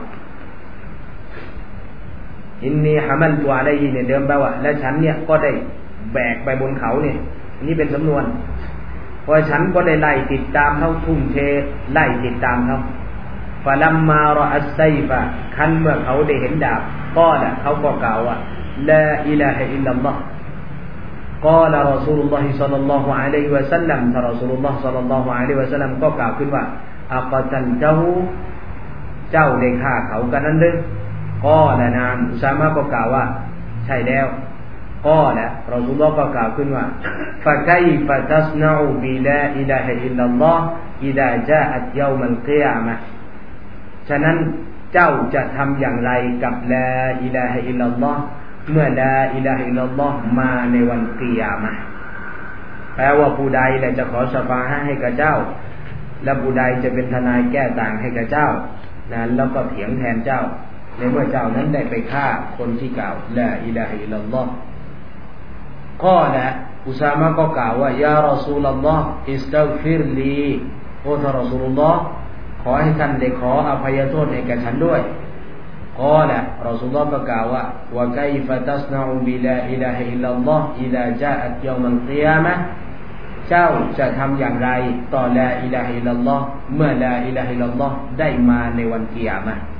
อินนีฮะมันตุอะลัยฮิเนี่ยเดิมแปลว่าและฉันเนี่ยก็ได้แบกไปบนเขาเนี่ยอันนี้เป็นสำนวนเพราะฉันก็ได้ไล่ติดตามเขาทุ่มเทไล่ติดตามเขาฟะลัมมารออัสไซฟะคันเมื่อเขาได้เห็นดาบก็ละเขาก็กล่าวว่าลาอิลาฮะอิลลัลลอฮ์กล่าวรอซูลุลลอฮิศ็อลลัลลอฮุอะลัยฮิวะซัลลัมท่านรอซูลุลลอฮ์ศ็อลลัลลอฮุอะลัยฮิวะซัลลัมก็กล่าวขึ้นว่าอักตันเจ้าเจ้าได้ฆ่าเขากันนั้นหรือก็ละนามอุซามะก็กล่าวว่าใช่แล้วก็ละรอซูลุลลอฮ์ก็กล่าวขึ้นว่าฟะไกฟะตัสนะอูบิลาอิลาฮะอิลลัลลอฮ์อิซาจาอะตยอมัลกิยามะฮ์ฉะนั้นเจ้าจะทำอย่างไรกับลาอิลาฮะอิลลัลลอฮ์เมื่อลาอิลาฮะอิลลัลลอฮ์มาในวันกิยามะฮ์แปลว่าผู้ใดและจะขอชะฟาอะห์ให้กับเจ้าและผู้ใดจะเป็นทนายแก้ต่างให้กับเจ้านั้นแล้วก็เถียงแทนเจ้าในเมื่อเจ้านั้นได้ไปฆ่าคนที่กล่าวลาอิลาฮะอิลลัลลอฮ์ก็ละอุซามะก็กล่าวว่ายารอซูลุลลอฮ์อิสตัฆฟิรลีโอ้ท่านรอซูลุลลอฮ์ขอให้ท่านได้ขออภัยโทษให้แก่ฉันด้วยก็ละรอซูลุลลอฮ์ก็กล่าวว่าวะไกฟะตัสนะอูบิลาอิลาฮะอิลลัลลอฮ์อิซาจาอะตยอมัลกิยามะฮ์เจ้าจะทำอย่างไรต่อลาอิลาฮะอิลลัลลอฮ์เมื่อลาอิลาฮะอิลลัลลอฮ์ได้มาในวันกิยามะห์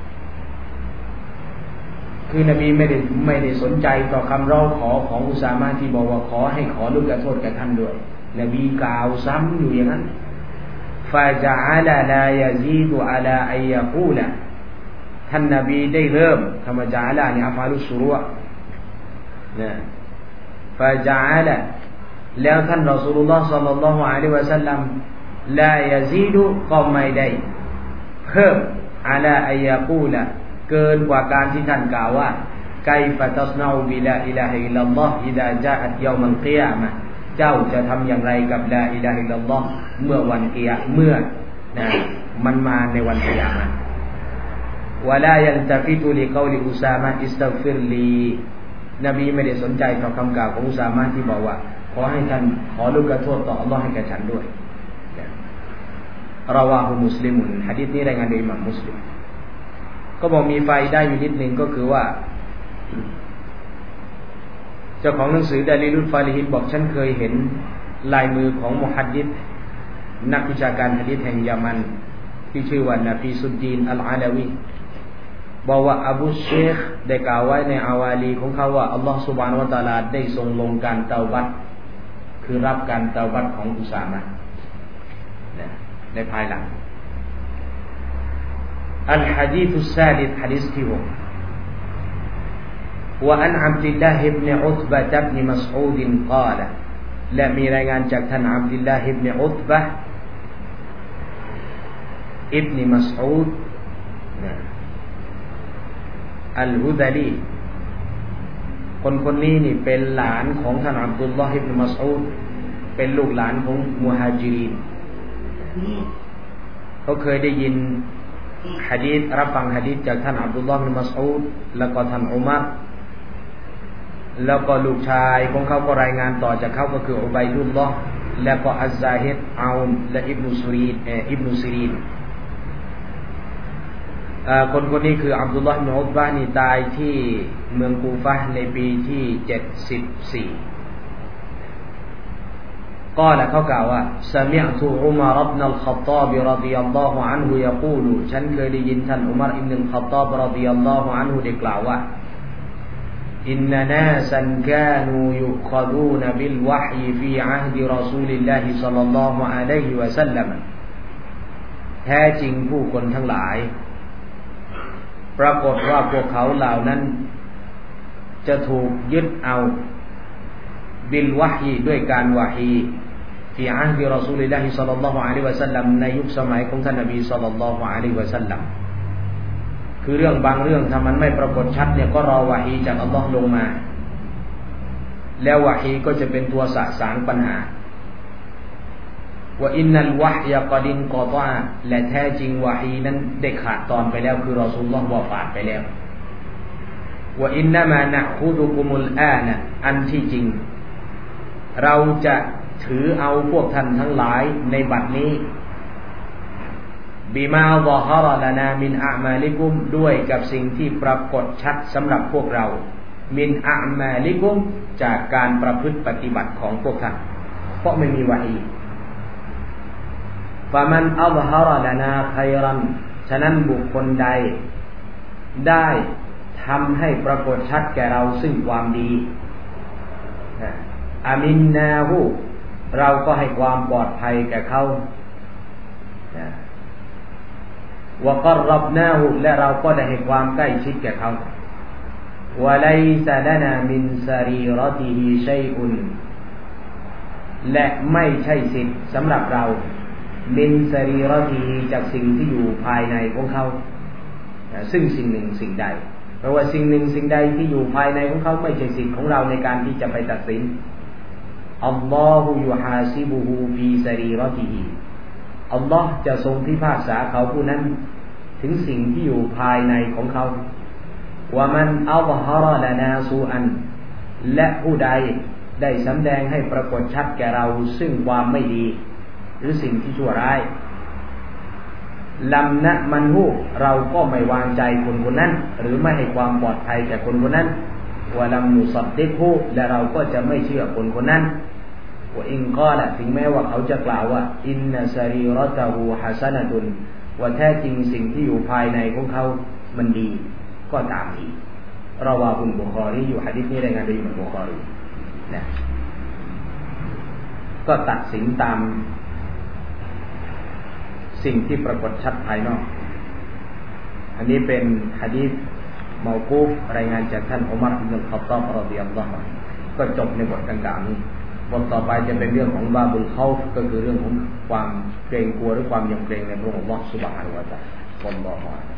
คือนบีไม่ได้ไม่ได้สนใจต่อคำร้องขอของอุซามะห์ที่บอกว่าขอให้ขอลูกโทษแก่ท่านด้วยนบีกล่าวซ้ำอยู่อย่างนั้นฟาจาอะลาลายะซีดุอะลาอัยยะกูลท่านนบีได้เริ่มคำว่าจาอะลาเนี่ยอัฟอาลุชุรุอ์นะฟาจาอะลาแล้วท่านรอซูลุลลอฮ์ศ็อลลัลลอฮุอะลัยฮิวะซัลลัมลายะซีดุก็ไม่ได้เพิ่มอะลาอัยยะกูลเกินกว่าการที่ท่านกล่าวว่าไกฟะตัสนาอูบิลาอิลาฮะอิลลัลลอฮ์อิซาจาอะตยอมัลกิยามะห์เจ้าจะทำอย่างไรกับลาอิลาฮะอิลลัลลอฮ์เมื่อวันกิยามะห์เมื่อนะมันมาในวันกิยามะห์วะลายันตะฟิตุลิกอลิอุซามะอิสตัฆฟิรลีนบีไม่ได้สนใจต่อคำกล่าวของอุซามะที่บอกว่าขอให้ท่านขอลูกโทษต่ออัลเลาะห์ให้แก่ฉันด้วยรอวาฮุมุสลิมุนหะดีษนี้รายงานโดยอิหม่ามมุสลิมก็บอกมีไฟได้อยู่นิดนึงก็คือว่าเจ้าของหนังสือดาลิลุลฟาลิฮินบอกฉันเคยเห็นลายมือของมุฮัดดิษนักวิชาการหะดีษแห่งยามันที่ชื่อว่านาฟีซุดดีนอัลอาลาวีบอกว่าอบูเชคได้กล่าวไว้ในอาวาลีของเขาว่าอัลลอฮฺซุบฮานะฮูวะตะอาลาได้ทรงลงการเตาบัตคือรับการเตาบัตของอุซามะห์ในภายหลังอัลหะดีษุสซาลิสหะดีษที่หกว่าอันอับดุลลาฮ์อิบนุอุตบะฮ์อิบนุมัสอูดกล่าวและมีรายงานจากท่านอับดุลลาฮ์อิบนุอุตบะฮ์อิบนุมัสอูดอัลฮุดาลีคนคนนี้นี่เป็นหลานของท่านอับดุลลอฮ์อิบนุมัสอูดเป็นลูกหลานของมุฮาญิรินเขาเคยได้ยินหะดีษรับฟังหะดีษจากท่านอับดุลลอฮ์อิบนุมัสอูดแล้วก็ท่านอุมัรแล้วก็ลูกชายของเขาก็รายงานต่อจากเขาก็คืออุบัยดุลลอฮ์และก็อัซซาฮิดอาอุมและอิบนุซุรีนเออิบนุซิรีนคนคนนี้คืออับดุลลอฮ์อิบนุอุตบะฮ์นี่ตายที่เมืองคูฟะห์ในปีที่เจ็ดสิบสี่ก็แล้วเขากล่าวว่าซะมิอ์ตุอุมารอิบนุลค็อฏฏอบรอฎิยัลลอฮุอันฮุยะกูลุฉันเคยได้ยินท่านอุมัรอิบนุลค็อฏฏอบรอฎิยัลลอฮุอันฮุได้กล่าวว่าอินนานาซันกานูยุคอดูนบิลวะฮีฟีอะห์ดิรอซูลิลลาฮิศ็อลลัลลอฮุอะลัยฮิวะซัลลัมแท้จริงผู้คนทั้งหลายปรากฏว่าพวกเขาเหล่านั้นจะถูกยึดเอาบิลวะฮีด้วยการวะฮีฟีอะห์ดิรอซูลิลลาฮิศ็อลลัลลอฮุอะลัยฮิวะซัลลัมในยุคสมัยของท่านนบีศ็อลลัลลอฮุอะลัยฮิวะซัลลัมคือเรื่องบางเรื่องถ้ามันไม่ปรากฏชัดเนี่ยก็รอวะฮีจากอัลลอฮ์ลงมาแล้ววะฮีก็จะเป็นตัวสะสางปัญหาว่าอินนัลวะฮยะกอดินกอตอและแท้จริงวะฮีนั้นได้ขาดตอนไปแล้วคือรอซูลุลลอฮ์วะฟาตไปแล้วว่าอินนามานะคูดุกุมุลอานะอันที่จริงเราจะถือเอาพวกท่านทั้งหลายในบัดนี้บิมาซอฮาระลานามินอามาลิกุมด้วยกับสิ่งที่ปรากฏชัดสำหรับพวกเรามินอามาลิกุมจากการประพฤติปฏิบัติของพวกท่านเพราะไม่มีวะฮีฟะมันอัซฮาระลานาคัยรันฉะนั้นบุคคลใดได้ทำให้ปรากฏชัดแก่เราซึ่งความดีอามินนาฮูเราก็ให้ความปลอดภัยแก่เขาวะกัรรับนาฮูและเราก็ได้ให้ความใกล้ชิดแก่เขาวะไลซะลานามินซารีรอติฮิชัยอุนและไม่ใช่สิทธิ์สำหรับเรามินซารีรอติฮิจากสิ่งที่อยู่ภายในของเขาซึ่งสิ่งหนึ่งสิ่งใดเพราะว่าสิ่งหนึ่งสิ่งใดที่อยู่ภายในของเขาไม่ใช่สิทธิ์ของเราในการที่จะไปตัดสินอัลลอฮฺยุฮาซิบุฮูฟีซารีรอติฮิอัลลอฮ์จะทรงพิพากษาเขาผู้นั้นถึงสิ่งที่อยู่ภายในของเขาว่ามันอัลฮาระลานาซูอันและผู้ใดได้สำแดงให้ปรากฏชัดแก่เราซึ่งความไม่ดีหรือสิ่งที่ชั่วร้ายลัมนะมันฮูเราก็ไม่วางใจคนคนนั้นหรือไม่ให้ความปลอดภัยแก่คนคนนั้นวะลัมนุซัดดิกฮูและเราก็จะไม่เชื่อคนคนนั้นว่าอินกาละถึงแม้ว่าเขาจะกล่าวว่าอินนัสรีรตะฮูฮัสนะตุนว่าแท้จริงสิ่งที่อยู่ภายในของเขามันดีก็ตามนี้ราวาฮุลบุคอรีอยู่หะดีษนี้รายงานโดยอิหม่ามบุคอรีนะก็ตัดสินตามสิ่งที่ปรากฏชัดภายนอกอันนี้เป็นหะดีษเมากูฟรายงานจากท่านอุมัร อิบนุล ค็อฏฏอบ รอฎิยัลลอฮุอันฮุก็จบในบทดังกล่าวนี้บทต่อไปจะเป็นเรื่องของบาบุลเขอฟก็คือเรื่องของความเกรงกลัวหรือความยำเกรงในพระองค์อัลเลาะห์ซุบฮานะฮูวะตะอาลาอัลลอฮุ